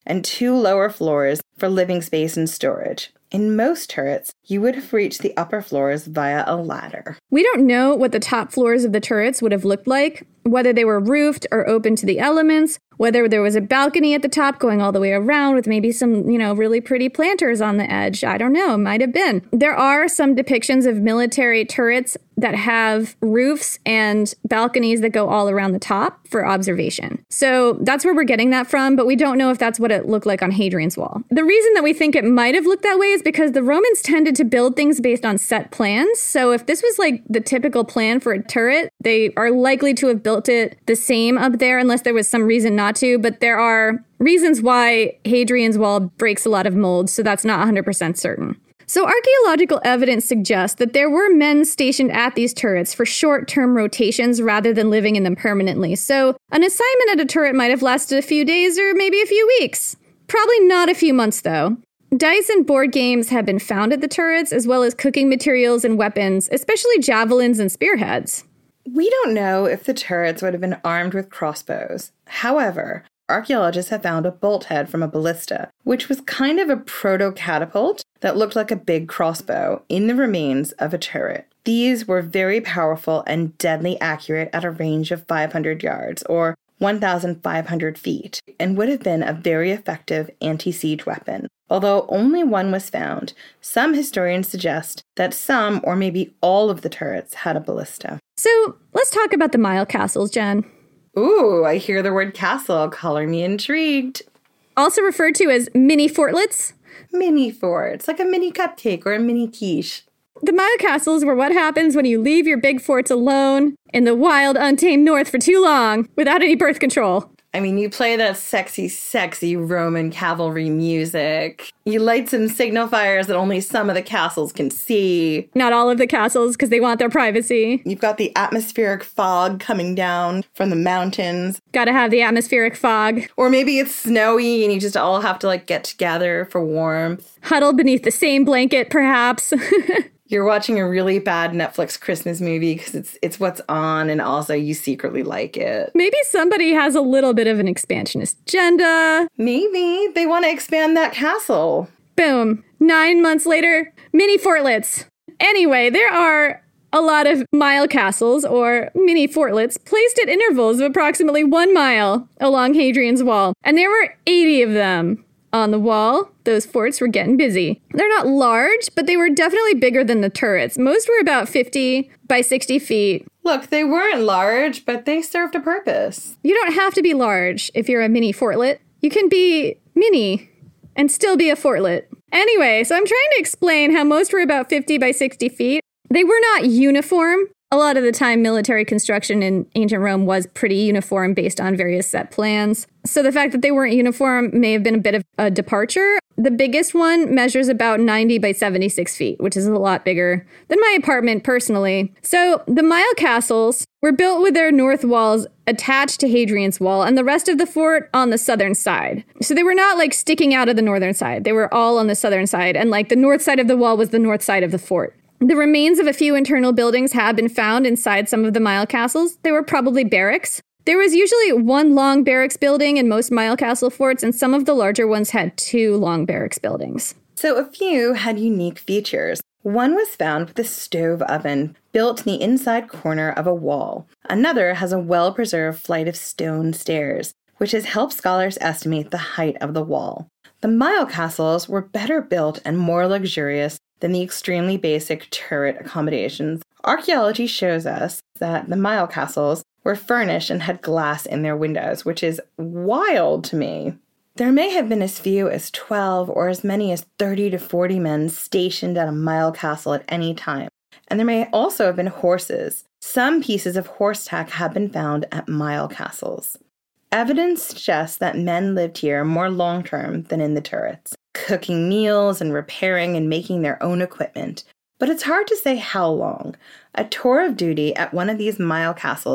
and 2 lower floors for living space and storage. In most turrets, you would have reached the upper floors via a ladder. We don't know what the top floors of the turrets would have looked like, whether they were roofed or open to the elements, whether there was a balcony at the top going all the way around with maybe some, really pretty planters on the edge. I don't know, might have been. There are some depictions of military turrets that have roofs and balconies that go all around the top for observation. So that's where we're getting that from, but we don't know if that's what it looked like on Hadrian's Wall. The reason that we think it might have looked that way is because the Romans tended to build things based on set plans. So if this was like the typical plan for a turret, they are likely to have built it the same up there unless there was some reason not to. But there are reasons why Hadrian's Wall breaks a lot of molds, so that's not 100% certain. So archaeological evidence suggests that there were men stationed at these turrets for short-term rotations rather than living in them permanently. So an assignment at a turret might have lasted a few days or maybe a few weeks. Probably not a few months, though. Dice and board games have been found at the turrets, as well as cooking materials and weapons, especially javelins and spearheads. We don't know if the turrets would have been armed with crossbows. However, archaeologists have found a bolt head from a ballista, which was kind of a proto-catapult that looked like a big crossbow in the remains of a turret. These were very powerful and deadly accurate at a range of 500 yards, or 1,500 feet, and would have been a very effective anti-siege weapon. Although only one was found, some historians suggest that some, or maybe all of the turrets, had a ballista. So let's talk about the Mile Castles, Jen. Ooh, I hear the word castle, color me intrigued. Also referred to as mini fortlets. Mini forts, like a mini cupcake or a mini quiche. The Mile Castles were what happens when you leave your big forts alone in the wild, untamed north for too long without any birth control. I mean, you play that sexy, sexy Roman cavalry music. You light some signal fires that only some of the castles can see. Not all of the castles, because they want their privacy. You've got the atmospheric fog coming down from the mountains. Gotta have the atmospheric fog. Or maybe it's snowy and you just all have to, get together for warmth. Huddled beneath the same blanket, perhaps. You're watching a really bad Netflix Christmas movie because it's what's on, and also you secretly like it. Maybe somebody has a little bit of an expansionist agenda. Maybe they want to expand that castle. Boom. 9 months later, mini fortlets. Anyway, there are a lot of mile castles, or mini fortlets, placed at intervals of approximately 1 mile along Hadrian's Wall. And there were 80 of them. On the wall, those forts were getting busy. They're not large, but they were definitely bigger than the turrets. Most were about 50 by 60 feet. Look, they weren't large, but they served a purpose. You don't have to be large if you're a mini fortlet. You can be mini and still be a fortlet. Anyway, so I'm trying to explain how most were about 50 by 60 feet. They were not uniform. A lot of the time, military construction in ancient Rome was pretty uniform based on various set plans. So the fact that they weren't uniform may have been a bit of a departure. The biggest one measures about 90 by 76 feet, which is a lot bigger than my apartment personally. So the Mile Castles were built with their north walls attached to Hadrian's Wall and the rest of the fort on the southern side. So they were not sticking out of the northern side. They were all on the southern side, and the north side of the wall was the north side of the fort. The remains of a few internal buildings have been found inside some of the Mile Castles. They were probably barracks. There was usually one long barracks building in most Mile Castle forts, and some of the larger ones had 2 long barracks buildings. So a few had unique features. One was found with a stove oven built in the inside corner of a wall. Another has a well-preserved flight of stone stairs, which has helped scholars estimate the height of the wall. The Mile Castles were better built and more luxurious than the extremely basic turret accommodations. Archaeology shows us that the Mile Castles were furnished and had glass in their windows, which is wild to me. There may have been as few as 12 or as many as 30 to 40 men stationed at a Mile Castle at any time. And there may also have been horses. Some pieces of horse tack have been found at Mile Castles. Evidence suggests that men lived here more long-term than in the turrets, cooking meals and repairing and making their own equipment. But it's hard to say how long. A tour of duty at one of these Mile Castles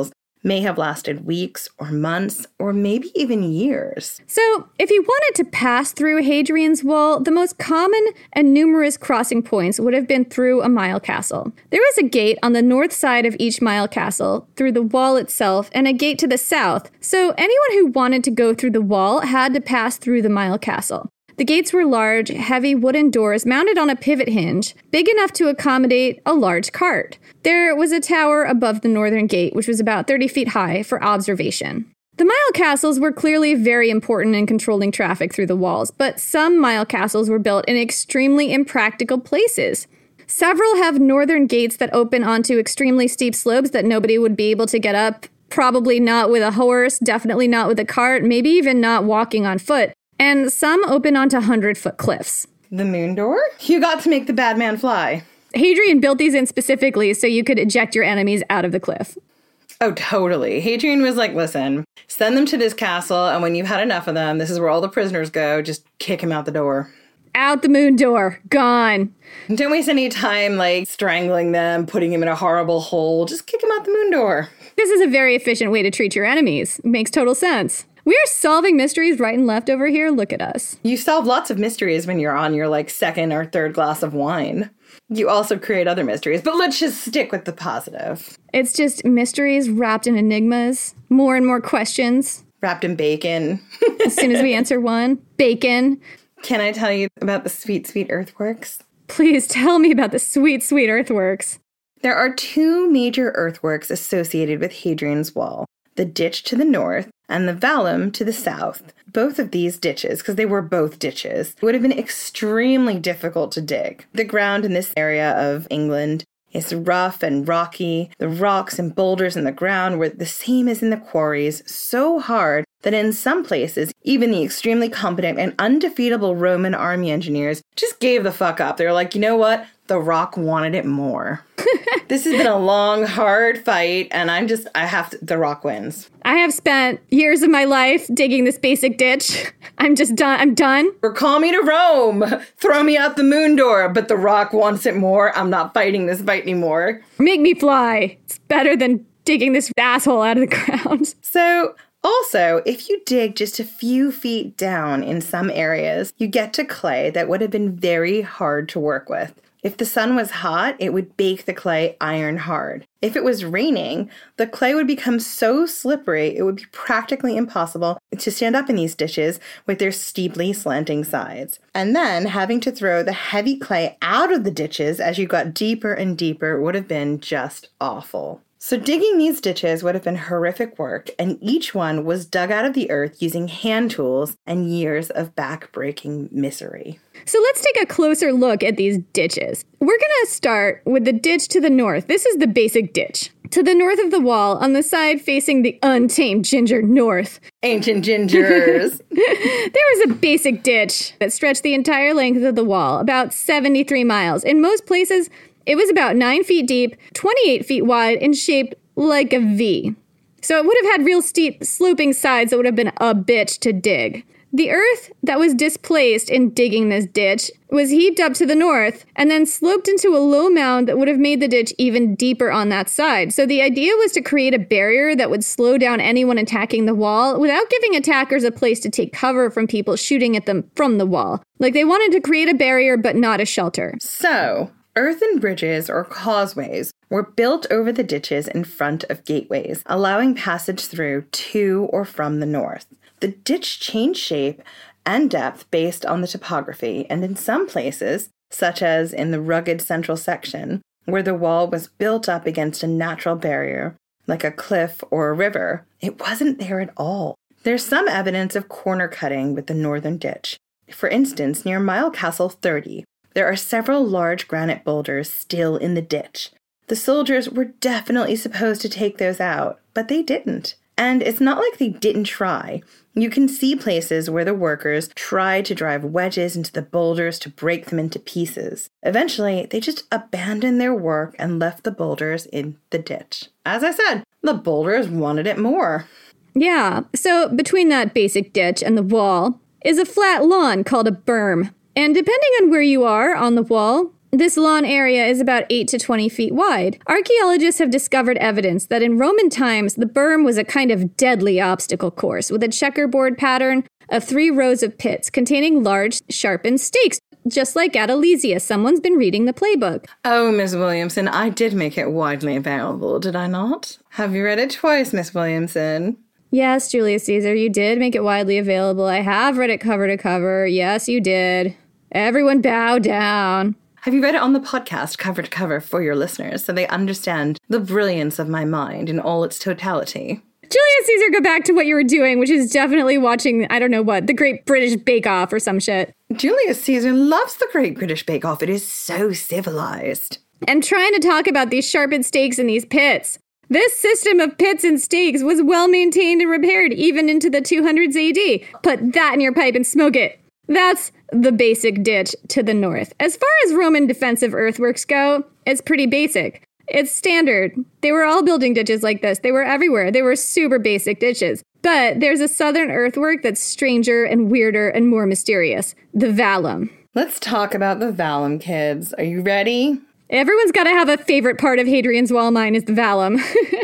may have lasted weeks or months or maybe even years. So, if you wanted to pass through Hadrian's Wall, the most common and numerous crossing points would have been through a mile castle. There was a gate on the north side of each mile castle, through the wall itself, and a gate to the south, so anyone who wanted to go through the wall had to pass through the mile castle. The gates were large, heavy wooden doors mounted on a pivot hinge, big enough to accommodate a large cart. There was a tower above the northern gate, which was about 30 feet high, for observation. The mile castles were clearly very important in controlling traffic through the walls, but some mile castles were built in extremely impractical places. Several have northern gates that open onto extremely steep slopes that nobody would be able to get up, probably not with a horse, definitely not with a cart, maybe even not walking on foot. And some open onto 100-foot cliffs. The moon door? You got to make the bad man fly. Hadrian built these in specifically so you could eject your enemies out of the cliff. Oh, totally. Hadrian was like, listen, send them to this castle, and when you've had enough of them, this is where all the prisoners go, just kick him out the door. Out the moon door. Gone. Don't waste any time, like, strangling them, putting him in a horrible hole. Just kick him out the moon door. This is a very efficient way to treat your enemies. It makes total sense. We are solving mysteries right and left over here. Look at us. You solve lots of mysteries when you're on your, like, second or third glass of wine. You also create other mysteries, but let's just stick with the positive. It's just mysteries wrapped in enigmas, more and more questions. Wrapped in bacon. As soon as we answer one, bacon. Can I tell you about the sweet, sweet earthworks? Please tell me about the sweet, sweet earthworks. There are two major earthworks associated with Hadrian's Wall. The ditch to the north, and the vallum to the south. Both of these ditches, because they were both ditches, would have been extremely difficult to dig. The ground in this area of England is rough and rocky. The rocks and boulders in the ground were the same as in the quarries, so hard that in some places, even the extremely competent and undefeatable Roman army engineers just gave the fuck up. They were like, you know what? The Rock wanted it more. This has been a long, hard fight, and The Rock wins. I have spent years of my life digging this basic ditch. I'm just done. I'm done. Recall me to Rome. Throw me out the moon door, but The Rock wants it more. I'm not fighting this fight anymore. Make me fly. It's better than digging this asshole out of the ground. So, also, if you dig just a few feet down in some areas, you get to clay that would have been very hard to work with. If the sun was hot, it would bake the clay iron hard. If it was raining, the clay would become so slippery it would be practically impossible to stand up in these ditches with their steeply slanting sides. And then having to throw the heavy clay out of the ditches as you got deeper and deeper would have been just awful. So digging these ditches would have been horrific work, and each one was dug out of the earth using hand tools and years of back-breaking misery. So let's take a closer look at these ditches. We're going to start with the ditch to the north. This is the basic ditch. To the north of the wall, on the side facing the untamed ginger north. Ancient gingers. There was a basic ditch that stretched the entire length of the wall, about 73 miles. In most places, it was about 9 feet deep, 28 feet wide, and shaped like a V. So it would have had real steep, sloping sides that would have been a bitch to dig. The earth that was displaced in digging this ditch was heaped up to the north and then sloped into a low mound that would have made the ditch even deeper on that side. So the idea was to create a barrier that would slow down anyone attacking the wall without giving attackers a place to take cover from people shooting at them from the wall. Like they wanted to create a barrier but not a shelter. So earthen bridges or causeways were built over the ditches in front of gateways, allowing passage through to or from the north. The ditch changed shape and depth based on the topography, and in some places, such as in the rugged central section, where the wall was built up against a natural barrier, like a cliff or a river, it wasn't there at all. There's some evidence of corner cutting with the northern ditch. For instance, near Mile Castle 30, there are several large granite boulders still in the ditch. The soldiers were definitely supposed to take those out, but they didn't. And it's not like they didn't try. You can see places where the workers tried to drive wedges into the boulders to break them into pieces. Eventually, they just abandoned their work and left the boulders in the ditch. As I said, the boulders wanted it more. Yeah, so between that basic ditch and the wall is a flat lawn called a berm. And depending on where you are on the wall, This lawn area is about 8 to 20 feet wide. Archaeologists have discovered evidence that in Roman times, the berm was a kind of deadly obstacle course with a checkerboard pattern of 3 rows of pits containing large, sharpened stakes, just like at Alesia. Someone's been reading the playbook. Oh, Miss Williamson, I did make it widely available, did I not? Have you read it twice, Miss Williamson? Yes, Julius Caesar, you did make it widely available. I have read it cover to cover. Yes, you did. Everyone bow down. Have you read it on the podcast cover to cover for your listeners so they understand the brilliance of my mind in all its totality? Julius Caesar, go back to what you were doing, which is definitely watching, I don't know what, the Great British Bake Off or some shit. Julius Caesar loves the Great British Bake Off. It is so civilized. And trying to talk about these sharpened stakes in these pits. This system of pits and stakes was well maintained and repaired even into the 200s AD. Put that in your pipe and smoke it. That's the basic ditch to the north. As far as Roman defensive earthworks go, it's pretty basic. It's standard. They were all building ditches like this. They were everywhere. They were super basic ditches. But there's a southern earthwork that's stranger and weirder and more mysterious. The vallum. Let's talk about the vallum, kids. Are you ready? Everyone's got to have a favorite part of Hadrian's Wall. Mine is the vallum.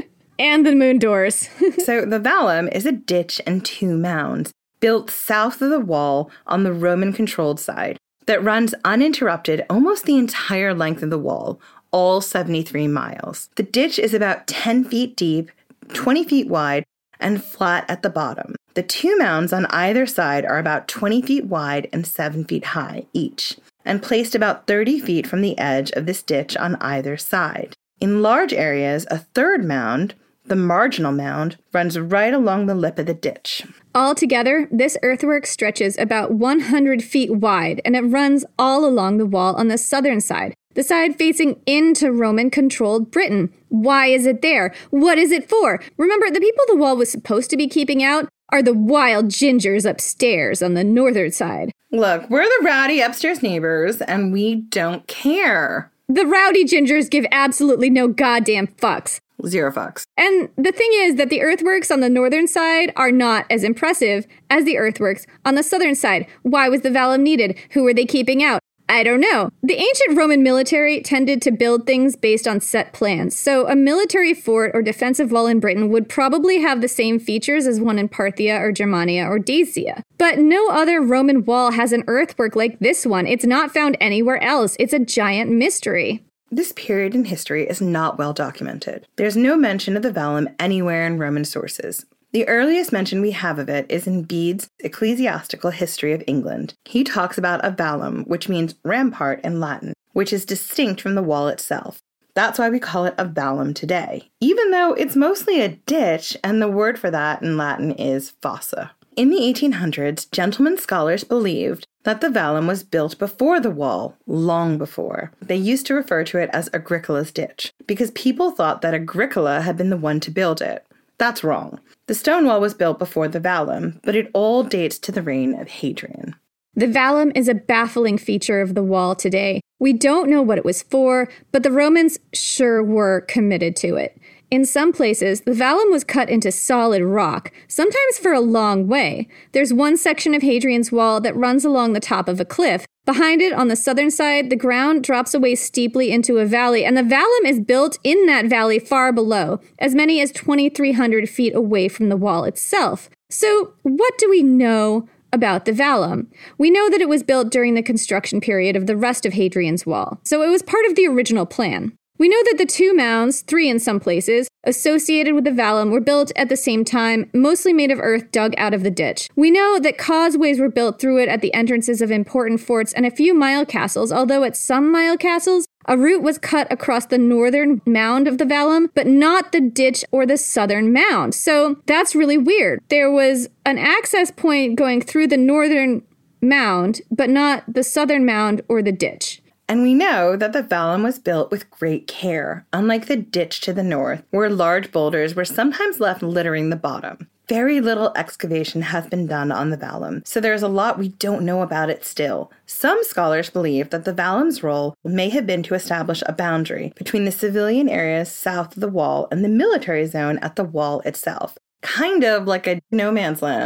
And the moon doors. So the vallum is a ditch and 2 mounds built south of the wall on the Roman-controlled side that runs uninterrupted almost the entire length of the wall, all 73 miles. The ditch is about 10 feet deep, 20 feet wide, and flat at the bottom. The 2 mounds on either side are about 20 feet wide and 7 feet high each, and placed about 30 feet from the edge of this ditch on either side. In large areas, a 3rd mound, the marginal mound, runs right along the lip of the ditch. Altogether, this earthwork stretches about 100 feet wide, and it runs all along the wall on the southern side, the side facing into Roman-controlled Britain. Why is it there? What is it for? Remember, the people the wall was supposed to be keeping out are the wild gingers upstairs on the northern side. Look, we're the rowdy upstairs neighbors, and we don't care. The rowdy gingers give absolutely no goddamn fucks. 0 fucks. And the thing is that the earthworks on the northern side are not as impressive as the earthworks on the southern side. Why was the vallum needed? Who were they keeping out? I don't know. The ancient Roman military tended to build things based on set plans, so a military fort or defensive wall in Britain would probably have the same features as one in Parthia or Germania or Dacia. But no other Roman wall has an earthwork like this one. It's not found anywhere else. It's a giant mystery. This period in history is not well documented. There's no mention of the vallum anywhere in Roman sources. The earliest mention we have of it is in Bede's Ecclesiastical History of England. He talks about a vallum, which means rampart in Latin, which is distinct from the wall itself. That's why we call it a vallum today, even though it's mostly a ditch, and the word for that in Latin is fossa. In the 1800s, gentlemen scholars believed that the vallum was built before the wall, long before. They used to refer to it as Agricola's ditch, because people thought that Agricola had been the one to build it. That's wrong. The stone wall was built before the vallum, but it all dates to the reign of Hadrian. The vallum is a baffling feature of the wall today. We don't know what it was for, but the Romans sure were committed to it. In some places, the vallum was cut into solid rock, sometimes for a long way. There's one section of Hadrian's Wall that runs along the top of a cliff. Behind it, on the southern side, the ground drops away steeply into a valley, and the vallum is built in that valley far below, as many as 2,300 feet away from the wall itself. So, what do we know about the vallum? We know that it was built during the construction period of the rest of Hadrian's Wall, so it was part of the original plan. We know that the 2 mounds, 3 in some places, associated with the vallum were built at the same time, mostly made of earth dug out of the ditch. We know that causeways were built through it at the entrances of important forts and a few mile castles, although at some mile castles, a route was cut across the northern mound of the vallum, but not the ditch or the southern mound. So that's really weird. There was an access point going through the northern mound, but not the southern mound or the ditch. And we know that the vallum was built with great care, unlike the ditch to the north, where large boulders were sometimes left littering the bottom. Very little excavation has been done on the vallum, so there's a lot we don't know about it still. Some scholars believe that the vallum's role may have been to establish a boundary between the civilian areas south of the wall and the military zone at the wall itself, kind of like a no man's land.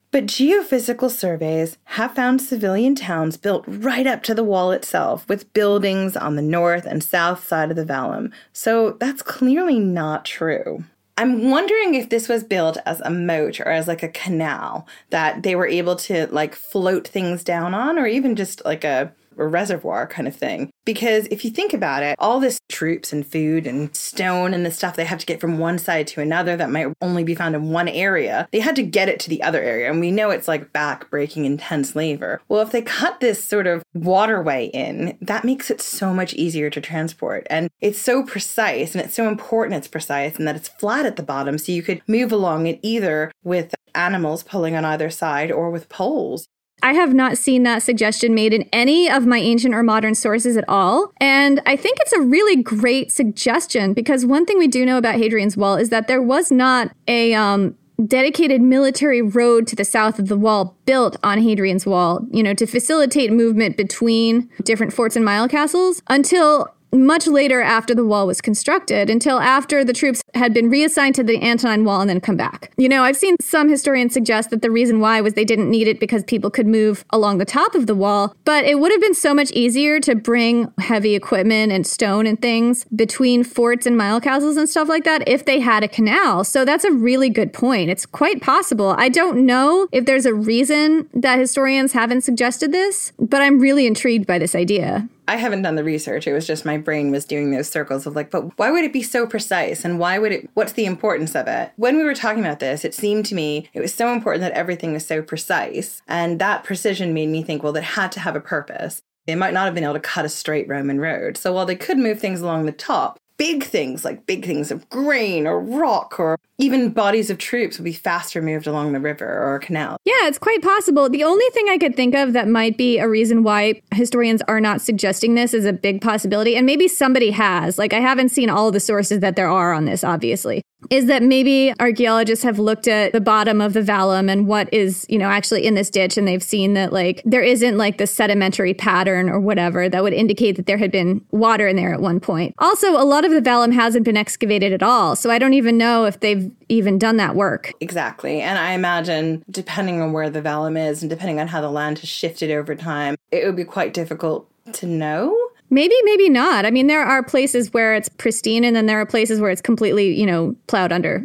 But geophysical surveys have found civilian towns built right up to the wall itself, with buildings on the north and south side of the vallum. So that's clearly not true. I'm wondering if this was built as a moat or as like a canal that they were able to like float things down on, or even just like a reservoir kind of thing. Because if you think about it, all this troops and food and stone and the stuff they have to get from one side to another that might only be found in one area, they had to get it to the other area. And we know it's like back-breaking intense labor. Well, if they cut this sort of waterway in, that makes it so much easier to transport. And it's so precise, and it's so important it's precise, and that it's flat at the bottom, so you could move along it either with animals pulling on either side or with poles. I have not seen that suggestion made in any of my ancient or modern sources at all. And I think it's a really great suggestion, because one thing we do know about Hadrian's Wall is that there was not a dedicated military road to the south of the wall built on Hadrian's Wall, to facilitate movement between different forts and mile castles until much later after the wall was constructed, until after the troops had been reassigned to the Antonine Wall and then come back. I've seen some historians suggest that the reason why was they didn't need it because people could move along the top of the wall, but it would have been so much easier to bring heavy equipment and stone and things between forts and mile castles and stuff like that if they had a canal. So that's a really good point. It's quite possible. I don't know if there's a reason that historians haven't suggested this, but I'm really intrigued by this idea. I haven't done the research. It was just my brain was doing those circles of like, but why would it be so precise? And what's the importance of it? When we were talking about this, it seemed to me it was so important that everything was so precise. And that precision made me think, well, that had to have a purpose. They might not have been able to cut a straight Roman road. So while they could move things along the top, big things of grain or rock or even bodies of troops would be faster moved along the river or a canal. Yeah, it's quite possible. The only thing I could think of that might be a reason why historians are not suggesting this is a big possibility, and maybe somebody has, I haven't seen all the sources that there are on this, obviously, is that maybe archaeologists have looked at the bottom of the vallum and what is, actually in this ditch, and they've seen that, there isn't, the sedimentary pattern or whatever that would indicate that there had been water in there at one point. Also, a lot of the vallum hasn't been excavated at all, so I don't even know if they've even done that work. Exactly. And I imagine, depending on where the vallum is and depending on how the land has shifted over time, it would be quite difficult to know. Maybe, maybe not. I mean, there are places where it's pristine, and then there are places where it's completely, plowed under.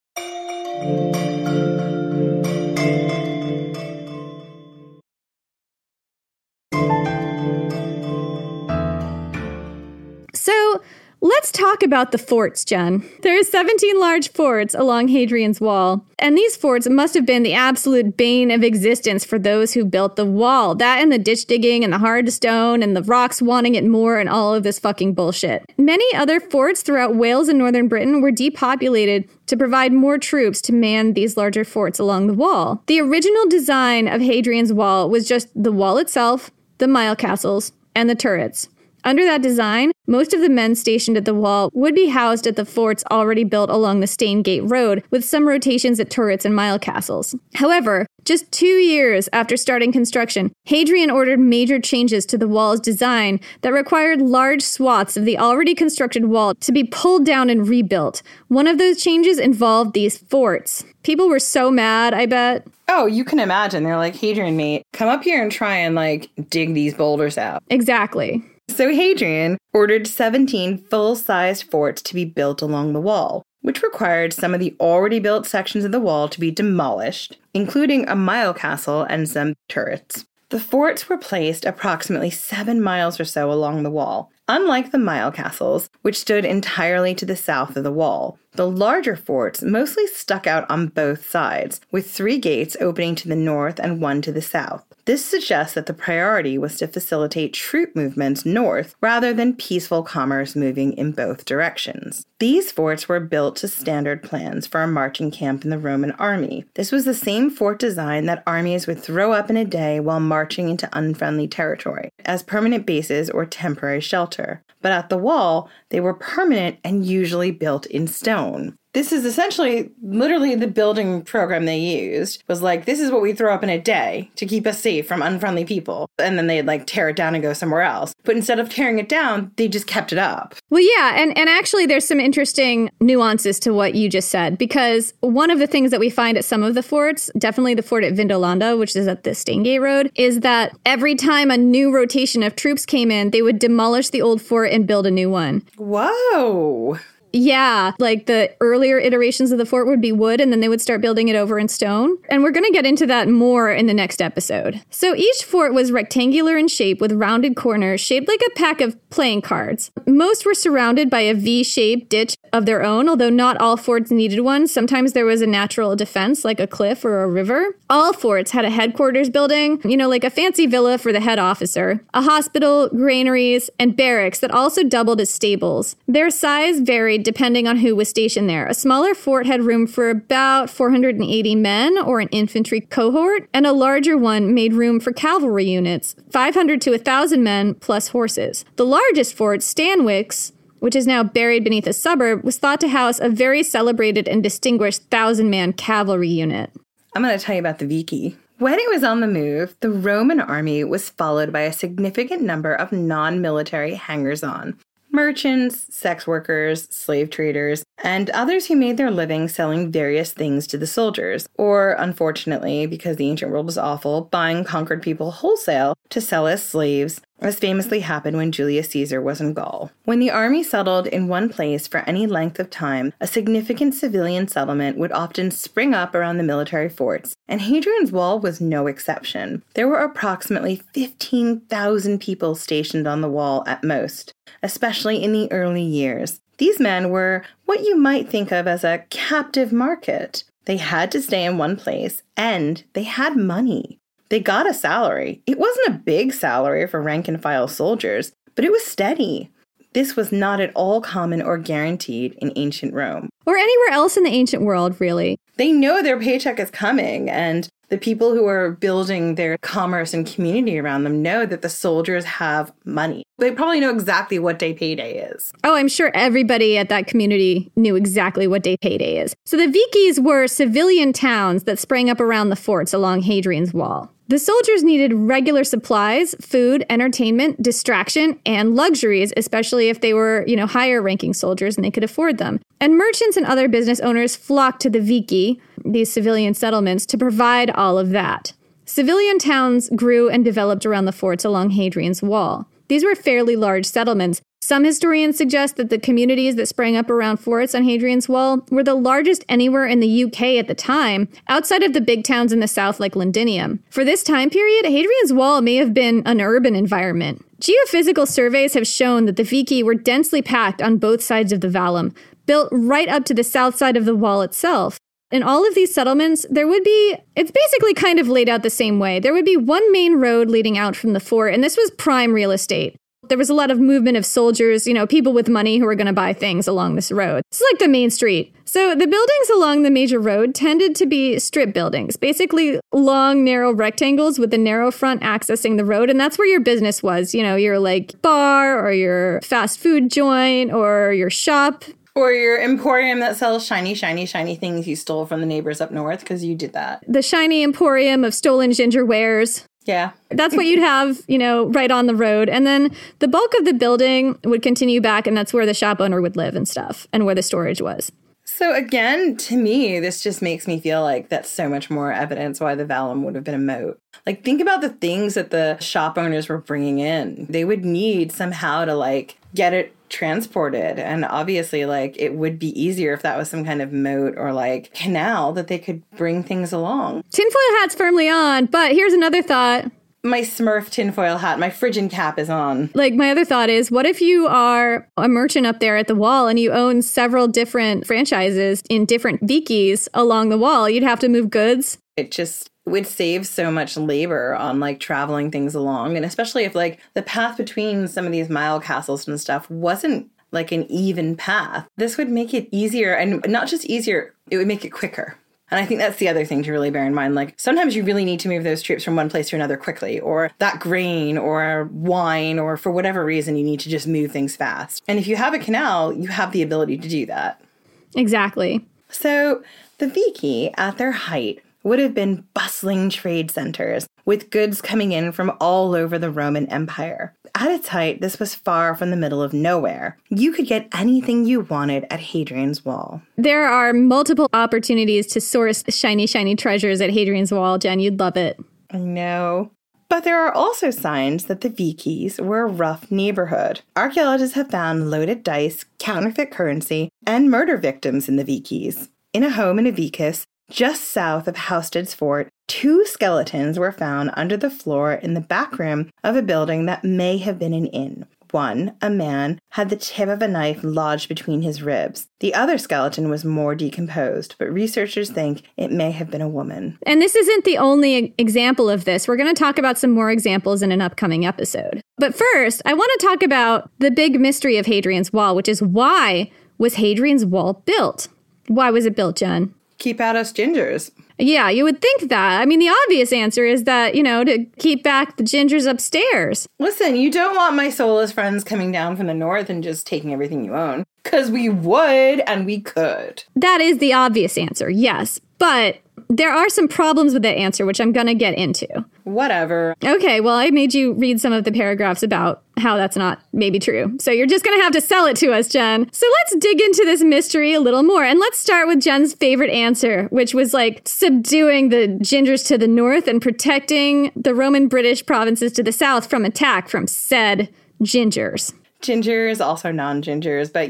So let's talk about the forts, Jen. There are 17 large forts along Hadrian's Wall, and these forts must have been the absolute bane of existence for those who built the wall. That and the ditch digging and the hard stone and the rocks wanting it more and all of this fucking bullshit. Many other forts throughout Wales and northern Britain were depopulated to provide more troops to man these larger forts along the wall. The original design of Hadrian's Wall was just the wall itself, the mile castles, and the turrets. Under that design, most of the men stationed at the wall would be housed at the forts already built along the Stanegate Road, with some rotations at turrets and mile castles. However, just 2 years after starting construction, Hadrian ordered major changes to the wall's design that required large swaths of the already constructed wall to be pulled down and rebuilt. One of those changes involved these forts. People were so mad, I bet. Oh, you can imagine. They're like, Hadrian, mate, come up here and try and, dig these boulders out. Exactly. So Hadrian ordered 17 full-sized forts to be built along the wall, which required some of the already built sections of the wall to be demolished, including a mile castle and some turrets. The forts were placed approximately 7 miles or so along the wall. Unlike the mile castles, which stood entirely to the south of the wall, the larger forts mostly stuck out on both sides, with 3 gates opening to the north and 1 to the south. This suggests that the priority was to facilitate troop movements north rather than peaceful commerce moving in both directions. These forts were built to standard plans for a marching camp in the Roman army. This was the same fort design that armies would throw up in a day while marching into unfriendly territory. as permanent bases or temporary shelter. But at the wall, they were permanent and usually built in stone. This is essentially literally the building program they used. Was like, this is what we throw up in a day to keep us safe from unfriendly people. And then they'd like tear it down and go somewhere else. But instead of tearing it down, they just kept it up. Well, yeah. And actually, there's some interesting nuances to what you just said, because one of the things that we find at some of the forts, definitely the fort at Vindolanda, which is at the Staingate Road, is that every time a new rotation of troops came in, they would demolish the old fort and build a new one. Whoa. Yeah, like the earlier iterations of the fort would be wood, and then they would start building it over in stone. And we're going to get into that more in the next episode. So each fort was rectangular in shape with rounded corners shaped like a pack of playing cards. Most were surrounded by a V-shaped ditch of their own, although not all forts needed one. Sometimes there was a natural defense like a cliff or a river. All forts had a headquarters building, like a fancy villa for the head officer, a hospital, granaries, and barracks that also doubled as stables. Their size varied depending on who was stationed there. A smaller fort had room for about 480 men or an infantry cohort, and a larger one made room for cavalry units, 500 to 1,000 men plus horses. The largest fort, Stanwix, which is now buried beneath a suburb, was thought to house a very celebrated and distinguished 1,000-man cavalry unit. I'm going to tell you about the Vici. When it was on the move, the Roman army was followed by a significant number of non-military hangers-on. Merchants, sex workers, slave traders, and others who made their living selling various things to the soldiers, or, unfortunately, because the ancient world was awful, buying conquered people wholesale to sell as slaves, as famously happened when Julius Caesar was in Gaul. When the army settled in one place for any length of time, a significant civilian settlement would often spring up around the military forts, and Hadrian's Wall was no exception. There were approximately 15,000 people stationed on the wall at most, especially in the early years. These men were what you might think of as a captive market. They had to stay in one place, and they had money. They got a salary. It wasn't a big salary for rank-and-file soldiers, but it was steady. This was not at all common or guaranteed in ancient Rome. Or anywhere else in the ancient world, really. They know their paycheck is coming, and the people who are building their commerce and community around them know that the soldiers have money. They probably know exactly what day payday is. Oh, I'm sure everybody at that community knew exactly what day payday is. So the Vicis were civilian towns that sprang up around the forts along Hadrian's Wall. The soldiers needed regular supplies, food, entertainment, distraction, and luxuries, especially if they were, higher-ranking soldiers and they could afford them. And merchants and other business owners flocked to the Vici, these civilian settlements, to provide all of that. Civilian towns grew and developed around the forts along Hadrian's Wall. These were fairly large settlements. Some historians suggest that the communities that sprang up around forts on Hadrian's Wall were the largest anywhere in the UK at the time, outside of the big towns in the south like Londinium. For this time period, Hadrian's Wall may have been an urban environment. Geophysical surveys have shown that the Vici were densely packed on both sides of the vallum, built right up to the south side of the wall itself. In all of these settlements, it's basically kind of laid out the same way. There would be one main road leading out from the fort, and this was prime real estate. There was a lot of movement of soldiers, people with money who were going to buy things along this road. It's like the main street. So the buildings along the major road tended to be strip buildings, basically long, narrow rectangles with a narrow front accessing the road. And that's where your business was, your like bar or your fast food joint or your shop. Or your emporium that sells shiny, shiny, shiny things you stole from the neighbors up north, because you did that. The shiny emporium of stolen ginger wares. Yeah. That's what you'd have, right on the road. And then the bulk of the building would continue back, and that's where the shop owner would live and stuff, and where the storage was. So again, to me, this just makes me feel like that's so much more evidence why the vallum would have been a moat. Like, think about the things that the shop owners were bringing in. They would need somehow to, get it transported. And obviously, it would be easier if that was some kind of moat or, canal that they could bring things along. Tinfoil hat's firmly on, but here's another thought. My Smurf tinfoil hat, my Phrygian cap is on. My other thought is, what if you are a merchant up there at the wall and you own several different franchises in different Vicis along the wall? You'd have to move goods. It just would save so much labor on traveling things along. And especially if the path between some of these mile castles and stuff wasn't an even path. This would make it easier, and not just easier, it would make it quicker. And I think that's the other thing to really bear in mind. Like, sometimes you really need to move those troops from one place to another quickly, or that grain or wine, or for whatever reason, you need to just move things fast. And if you have a canal, you have the ability to do that. Exactly. So the Vici, at their height, would have been bustling trade centers with goods coming in from all over the Roman Empire. At its height, this was far from the middle of nowhere. You could get anything you wanted at Hadrian's Wall. There are multiple opportunities to source shiny, shiny treasures at Hadrian's Wall, Jen. You'd love it. I know. But there are also signs that the Vicis were a rough neighborhood. Archaeologists have found loaded dice, counterfeit currency, and murder victims in the Vicis. In a home in Avicus, just south of Housted's fort, 2 skeletons were found under the floor in the back room of a building that may have been an inn. One, a man, had the tip of a knife lodged between his ribs. The other skeleton was more decomposed, but researchers think it may have been a woman. And this isn't the only example of this. We're going to talk about some more examples in an upcoming episode. But first, I want to talk about the big mystery of Hadrian's Wall, which is why was Hadrian's Wall built? Why was it built, Jen? Keep out us gingers. Yeah, you would think that. I mean, the obvious answer is that, to keep back the gingers upstairs. Listen, you don't want my soulless friends coming down from the north and just taking everything you own. Because we would and we could. That is the obvious answer, yes. But there are some problems with that answer, which I'm going to get into. Whatever. Okay, well, I made you read some of the paragraphs about how that's not maybe true. So you're just going to have to sell it to us, Jen. So let's dig into this mystery a little more. And let's start with Jen's favorite answer, which was like subduing the gingers to the north and protecting the Roman British provinces to the south from attack from said gingers. Gingers, also non-gingers, but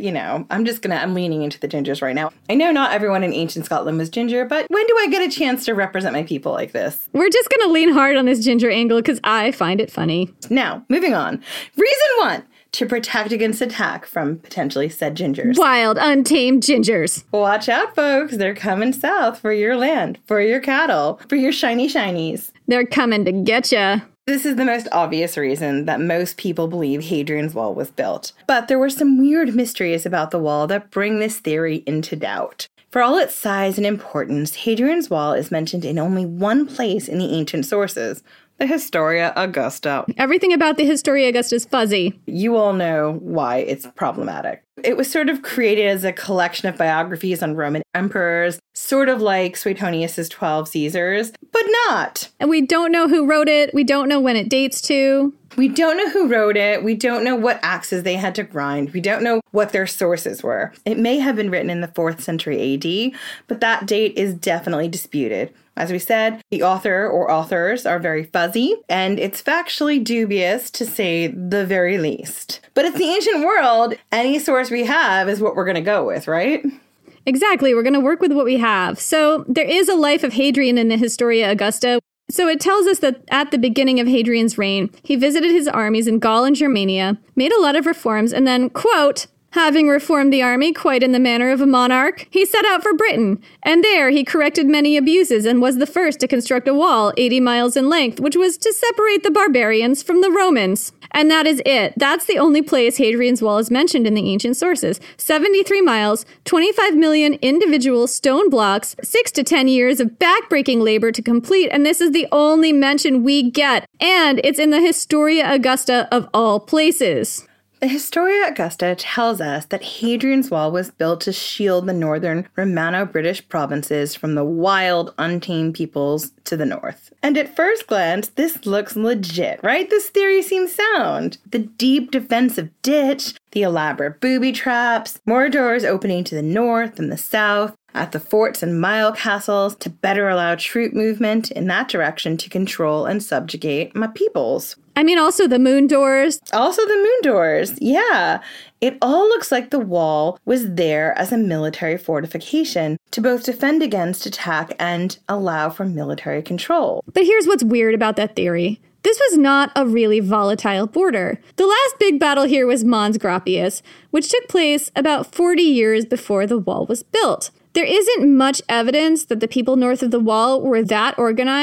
I'm leaning into the gingers right now. I know not everyone in ancient Scotland was ginger, but when do I get a chance to represent my people like this? We're just going to lean hard on this ginger angle because I find it funny. Now, moving on. Reason 1. To protect against attack from potentially said gingers. Wild, untamed gingers. Watch out, folks. They're coming south for your land, for your cattle, for your shiny shinies. They're coming to get ya. This is the most obvious reason that most people believe Hadrian's Wall was built. But there were some weird mysteries about the wall that bring this theory into doubt. For all its size and importance, Hadrian's Wall is mentioned in only one place in the ancient sources, the Historia Augusta. Everything about the Historia Augusta is fuzzy. You all know why it's problematic. It was sort of created as a collection of biographies on Roman emperors, sort of like Suetonius' 12 Caesars, but not. And we don't know who wrote it. We don't know when it dates to. We don't know who wrote it. We don't know what axes they had to grind. We don't know what their sources were. It may have been written in the 4th century AD, but that date is definitely disputed. As we said, the author or authors are very fuzzy, and it's factually dubious to say the very least. But it's the ancient world. Any source we have is what we're going to go with, right? Exactly. We're going to work with what we have. So there is a life of Hadrian in the Historia Augusta. So it tells us that at the beginning of Hadrian's reign, he visited his armies in Gaul and Germania, made a lot of reforms, and then, quote, having reformed the army quite in the manner of a monarch, he set out for Britain, and there he corrected many abuses and was the first to construct a wall 80 miles in length, which was to separate the barbarians from the Romans. And that is it. That's the only place Hadrian's Wall is mentioned in the ancient sources. 73 miles, 25 million individual stone blocks, 6 to 10 years of backbreaking labor to complete, and this is the only mention we get. And it's in the Historia Augusta of all places. The Historia Augusta tells us that Hadrian's Wall was built to shield the northern Romano-British provinces from the wild, untamed peoples to the north. And at first glance, this looks legit, right? This theory seems sound. The deep defensive ditch, the elaborate booby traps, more doors opening to the north and the south, at the forts and mile castles to better allow troop movement in that direction to control and subjugate my peoples. I mean, also the moon doors. Yeah. It all looks like the wall was there as a military fortification to both defend against attack and allow for military control. But here's what's weird about that theory. This was not a really volatile border. The last big battle here was Mons Graupius, which took place about 40 years before the wall was built. There isn't much evidence that the people north of the wall were that organized,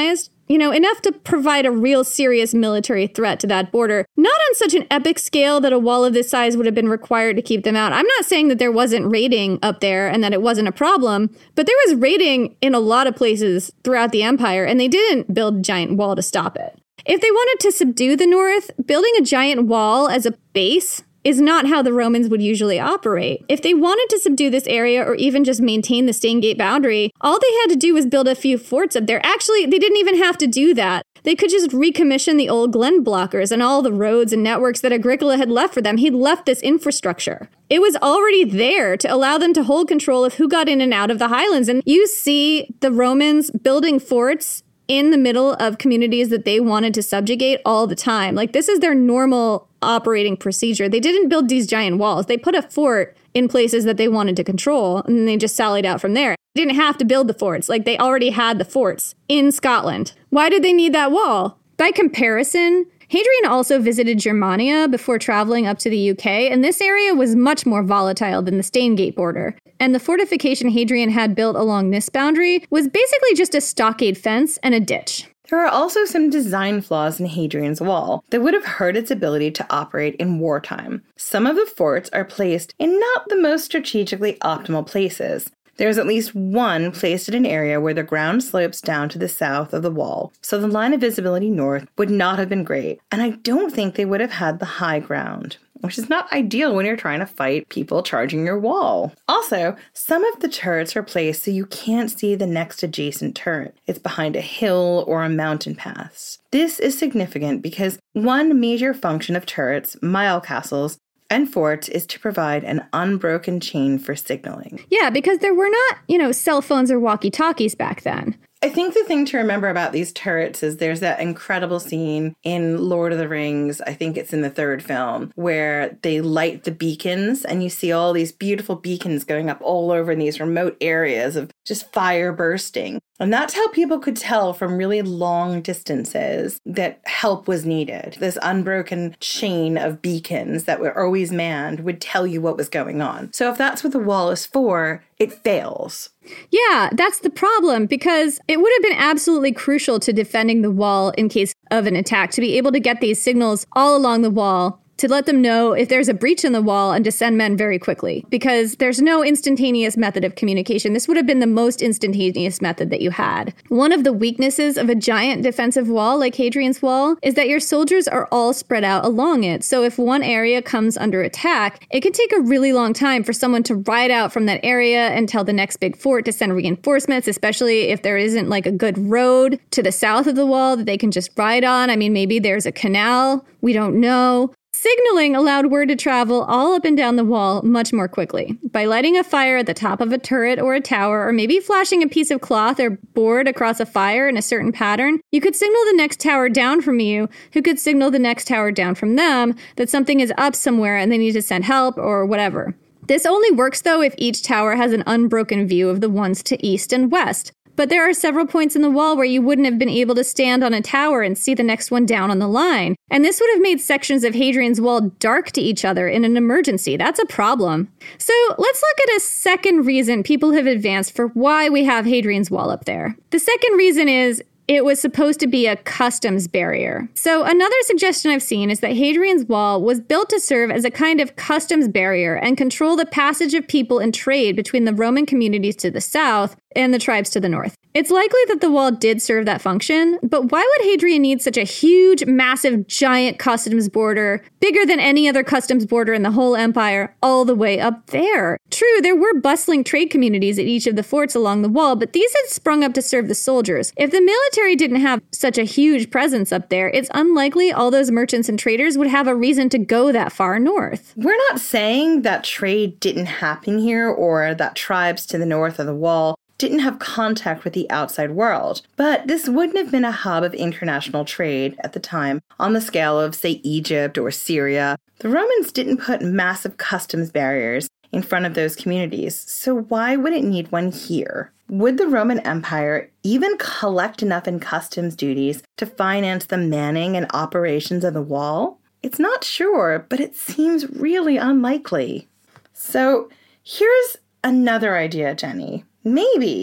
enough to provide a real serious military threat to that border. Not on such an epic scale that a wall of this size would have been required to keep them out. I'm not saying that there wasn't raiding up there and that it wasn't a problem, but there was raiding in a lot of places throughout the empire, and they didn't build a giant wall to stop it. If they wanted to subdue the north, building a giant wall as a base is not how the Romans would usually operate. If they wanted to subdue this area or even just maintain the Stanegate boundary, all they had to do was build a few forts up there. Actually, they didn't even have to do that. They could just recommission the old Glen blockers and all the roads and networks that Agricola had left for them. He'd left this infrastructure. It was already there to allow them to hold control of who got in and out of the highlands. And you see the Romans building forts in the middle of communities that they wanted to subjugate all the time. Like, this is their normal operating procedure. They didn't build these giant walls. They put a fort in places that they wanted to control, and then they just sallied out from there. They didn't have to build the forts. Like, they already had the forts in Scotland. Why did they need that wall? By comparison, Hadrian also visited Germania before traveling up to the UK, and this area was much more volatile than the Stanegate border. And the fortification Hadrian had built along this boundary was basically just a stockade fence and a ditch. There are also some design flaws in Hadrian's Wall that would have hurt its ability to operate in wartime. Some of the forts are placed in not the most strategically optimal places. There's at least one placed in an area where the ground slopes down to the south of the wall, so the line of visibility north would not have been great, and I don't think they would have had the high ground, which is not ideal when you're trying to fight people charging your wall. Also, some of the turrets are placed so you can't see the next adjacent turret. It's behind a hill or a mountain pass. This is significant because one major function of turrets, mile castles, and forts is to provide an unbroken chain for signaling. Yeah, because there were not, cell phones or walkie-talkies back then. I think the thing to remember about these turrets is there's that incredible scene in Lord of the Rings, I think it's in the third film, where they light the beacons and you see all these beautiful beacons going up all over in these remote areas of just fire bursting. And that's how people could tell from really long distances that help was needed. This unbroken chain of beacons that were always manned would tell you what was going on. So if that's what the wall is for, it fails. Yeah, that's the problem, because it would have been absolutely crucial to defending the wall in case of an attack, to be able to get these signals all along the wall, to let them know if there's a breach in the wall and to send men very quickly, because there's no instantaneous method of communication. This would have been the most instantaneous method that you had. One of the weaknesses of a giant defensive wall like Hadrian's Wall is that your soldiers are all spread out along it. So if one area comes under attack, it could take a really long time for someone to ride out from that area and tell the next big fort to send reinforcements, especially if there isn't like a good road to the south of the wall that they can just ride on. I mean, maybe there's a canal. We don't know. Signaling allowed word to travel all up and down the wall much more quickly. By lighting a fire at the top of a turret or a tower, or maybe flashing a piece of cloth or board across a fire in a certain pattern, you could signal the next tower down from you, who could signal the next tower down from them, that something is up somewhere and they need to send help or whatever. This only works, though, if each tower has an unbroken view of the ones to east and west. But there are several points in the wall where you wouldn't have been able to stand on a tower and see the next one down on the line. And this would have made sections of Hadrian's Wall dark to each other in an emergency. That's a problem. So let's look at a second reason people have advanced for why we have Hadrian's Wall up there. The second reason is it was supposed to be a customs barrier. So another suggestion I've seen is that Hadrian's Wall was built to serve as a kind of customs barrier and control the passage of people and trade between the Roman communities to the south and the tribes to the north. It's likely that the wall did serve that function, but why would Hadrian need such a huge, massive, giant customs border, bigger than any other customs border in the whole empire, all the way up there? True, there were bustling trade communities at each of the forts along the wall, but these had sprung up to serve the soldiers. If the military didn't have such a huge presence up there, it's unlikely all those merchants and traders would have a reason to go that far north. We're not saying that trade didn't happen here or that tribes to the north of the wall didn't have contact with the outside world, but this wouldn't have been a hub of international trade at the time on the scale of, say, Egypt or Syria. The Romans didn't put massive customs barriers in front of those communities, so why would it need one here? Would the Roman Empire even collect enough in customs duties to finance the manning and operations of the wall? It's not sure, but it seems really unlikely. So here's another idea, Jenny. Maybe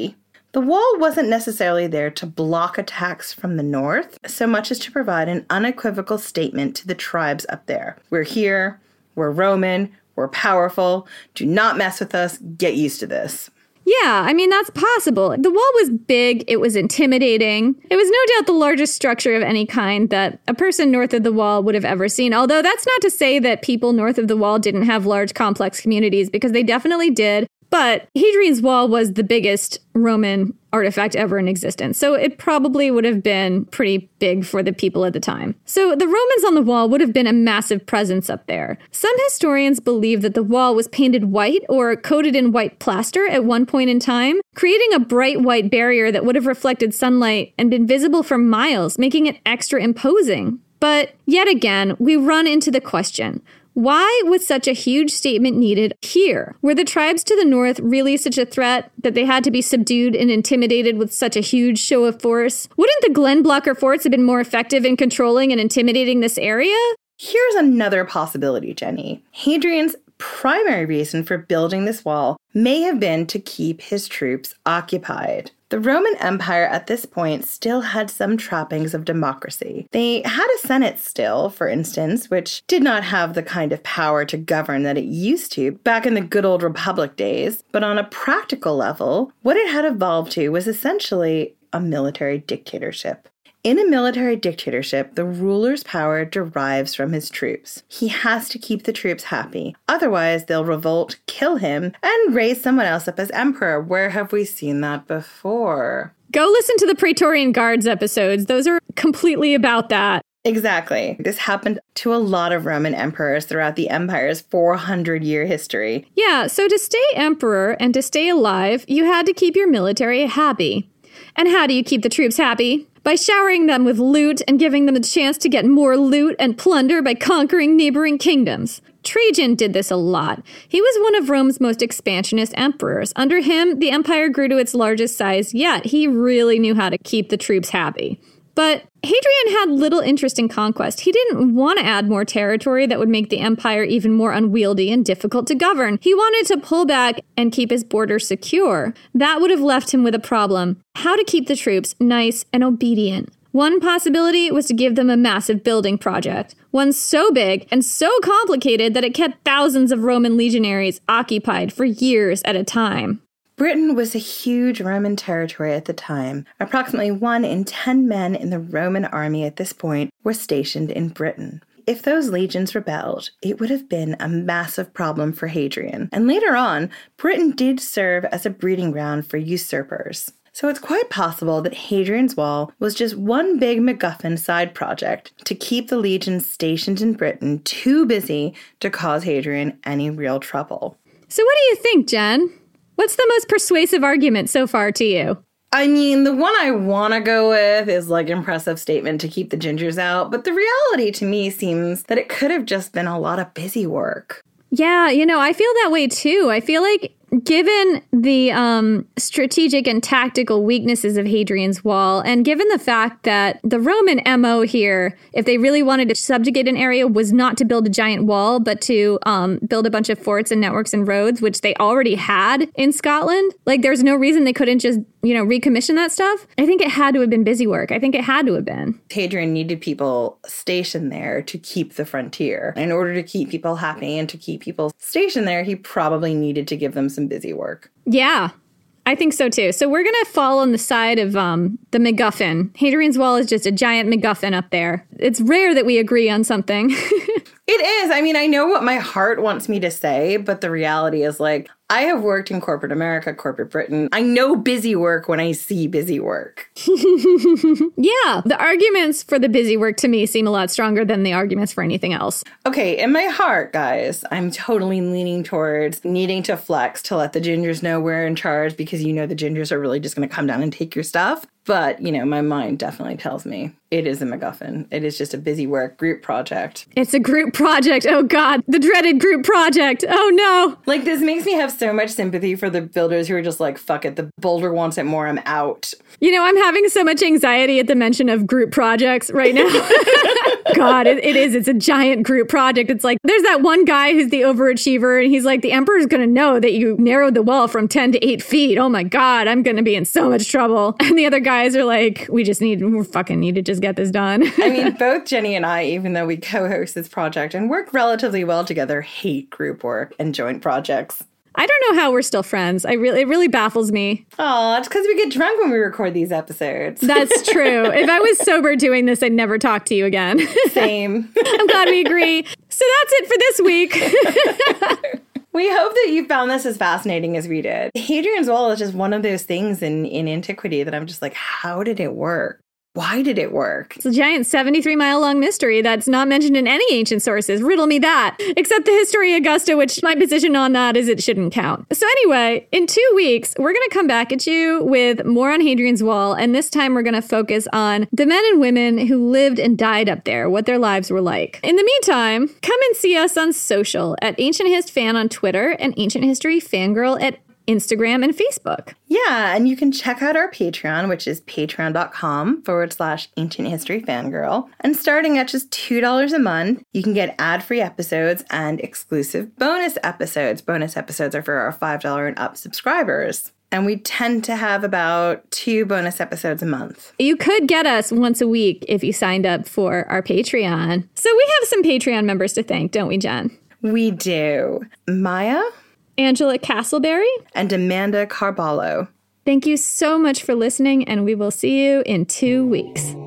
The wall wasn't necessarily there to block attacks from the north, so much as to provide an unequivocal statement to the tribes up there. We're here, we're Roman, we're powerful, do not mess with us, get used to this. Yeah, I mean, that's possible. The wall was big, it was intimidating. It was no doubt the largest structure of any kind that a person north of the wall would have ever seen. Although that's not to say that people north of the wall didn't have large, complex communities, because they definitely did. But Hadrian's Wall was the biggest Roman artifact ever in existence, so it probably would have been pretty big for the people at the time. So the Romans on the wall would have been a massive presence up there. Some historians believe that the wall was painted white or coated in white plaster at one point in time, creating a bright white barrier that would have reflected sunlight and been visible for miles, making it extra imposing. But yet again, we run into the question, why was such a huge statement needed here? Were the tribes to the north really such a threat that they had to be subdued and intimidated with such a huge show of force? Wouldn't the Glenblocker forts have been more effective in controlling and intimidating this area? Here's another possibility, Jenny. Hadrian's primary reason for building this wall may have been to keep his troops occupied. The Roman Empire at this point still had some trappings of democracy. They had a Senate still, for instance, which did not have the kind of power to govern that it used to back in the good old Republic days. But on a practical level, what it had evolved to was essentially a military dictatorship. In a military dictatorship, the ruler's power derives from his troops. He has to keep the troops happy. Otherwise, they'll revolt, kill him, and raise someone else up as emperor. Where have we seen that before? Go listen to the Praetorian Guards episodes. Those are completely about that. Exactly. This happened to a lot of Roman emperors throughout the empire's 400-year history. Yeah, so to stay emperor and to stay alive, you had to keep your military happy. And how do you keep the troops happy? By showering them with loot and giving them a chance to get more loot and plunder by conquering neighboring kingdoms. Trajan did this a lot. He was one of Rome's most expansionist emperors. Under him, the empire grew to its largest size yet. He really knew how to keep the troops happy. But Hadrian had little interest in conquest. He didn't want to add more territory that would make the empire even more unwieldy and difficult to govern. He wanted to pull back and keep his borders secure. That would have left him with a problem: how to keep the troops nice and obedient. One possibility was to give them a massive building project, one so big and so complicated that it kept thousands of Roman legionaries occupied for years at a time. Britain was a huge Roman territory at the time. Approximately 1 in 10 men in the Roman army at this point were stationed in Britain. If those legions rebelled, it would have been a massive problem for Hadrian. And later on, Britain did serve as a breeding ground for usurpers. So it's quite possible that Hadrian's Wall was just one big MacGuffin side project to keep the legions stationed in Britain too busy to cause Hadrian any real trouble. So what do you think, Jen? What's the most persuasive argument so far to you? I mean, the one I want to go with is like impressive statement to keep the gingers out, but the reality to me seems that it could have just been a lot of busy work. Yeah, I feel that way too. I feel like given the strategic and tactical weaknesses of Hadrian's Wall, and given the fact that the Roman MO here, if they really wanted to subjugate an area, was not to build a giant wall, but to build a bunch of forts and networks and roads, which they already had in Scotland. Like, there's no reason they couldn't just, recommission that stuff. I think it had to have been busy work. I think it had to have been. Hadrian needed people stationed there to keep the frontier. In order to keep people happy and to keep people stationed there, he probably needed to give them some busy work. Yeah, I think so too. So we're going to fall on the side of the MacGuffin. Hadrian's Wall is just a giant MacGuffin up there. It's rare that we agree on something. It is. I mean, I know what my heart wants me to say, but the reality is I have worked in corporate America, corporate Britain. I know busy work when I see busy work. Yeah, the arguments for the busy work to me seem a lot stronger than the arguments for anything else. Okay, in my heart, guys, I'm totally leaning towards needing to flex to let the gingers know we're in charge because the gingers are really just going to come down and take your stuff. But, my mind definitely tells me it is a MacGuffin. It is just a busy work group project. It's a group project. Oh, God. The dreaded group project. Oh, no. This makes me have so much sympathy for the builders who are just fuck it. The boulder wants it more. I'm out. I'm having so much anxiety at the mention of group projects right now. God, it is. It's a giant group project. It's like, there's that one guy who's the overachiever, and he's like, the Emperor's going to know that you narrowed the wall from 10 to 8 feet. Oh my God, I'm going to be in so much trouble. And the other guys are like, we fucking need to just get this done. I mean, both Jenny and I, even though we co-host this project and work relatively well together, hate group work and joint projects. I don't know how we're still friends. It really baffles me. Oh, it's because we get drunk when we record these episodes. That's true. If I was sober doing this, I'd never talk to you again. Same. I'm glad we agree. So that's it for this week. We hope that you found this as fascinating as we did. Hadrian's Wall is just one of those things in antiquity that I'm just like, how did it work? Why did it work? It's a giant 73-mile-long mystery that's not mentioned in any ancient sources. Riddle me that. Except the Historia Augusta, which my position on that is it shouldn't count. So anyway, in 2 weeks, we're going to come back at you with more on Hadrian's Wall, and this time we're going to focus on the men and women who lived and died up there, what their lives were like. In the meantime, come and see us on social at Ancient Hist Fan on Twitter and Ancient History Fangirl at Instagram and Facebook. Yeah, and you can check out our Patreon, which is patreon.com/Ancient History Fangirl. And starting at just $2 a month, you can get ad-free episodes and exclusive bonus episodes. Bonus episodes are for our $5 and up subscribers. And we tend to have about 2 bonus episodes a month. You could get us once a week if you signed up for our Patreon. So we have some Patreon members to thank, don't we, Jen? We do. Maya, Angela Castleberry, and Amanda Carballo. Thank you so much for listening, and we will see you in 2 weeks.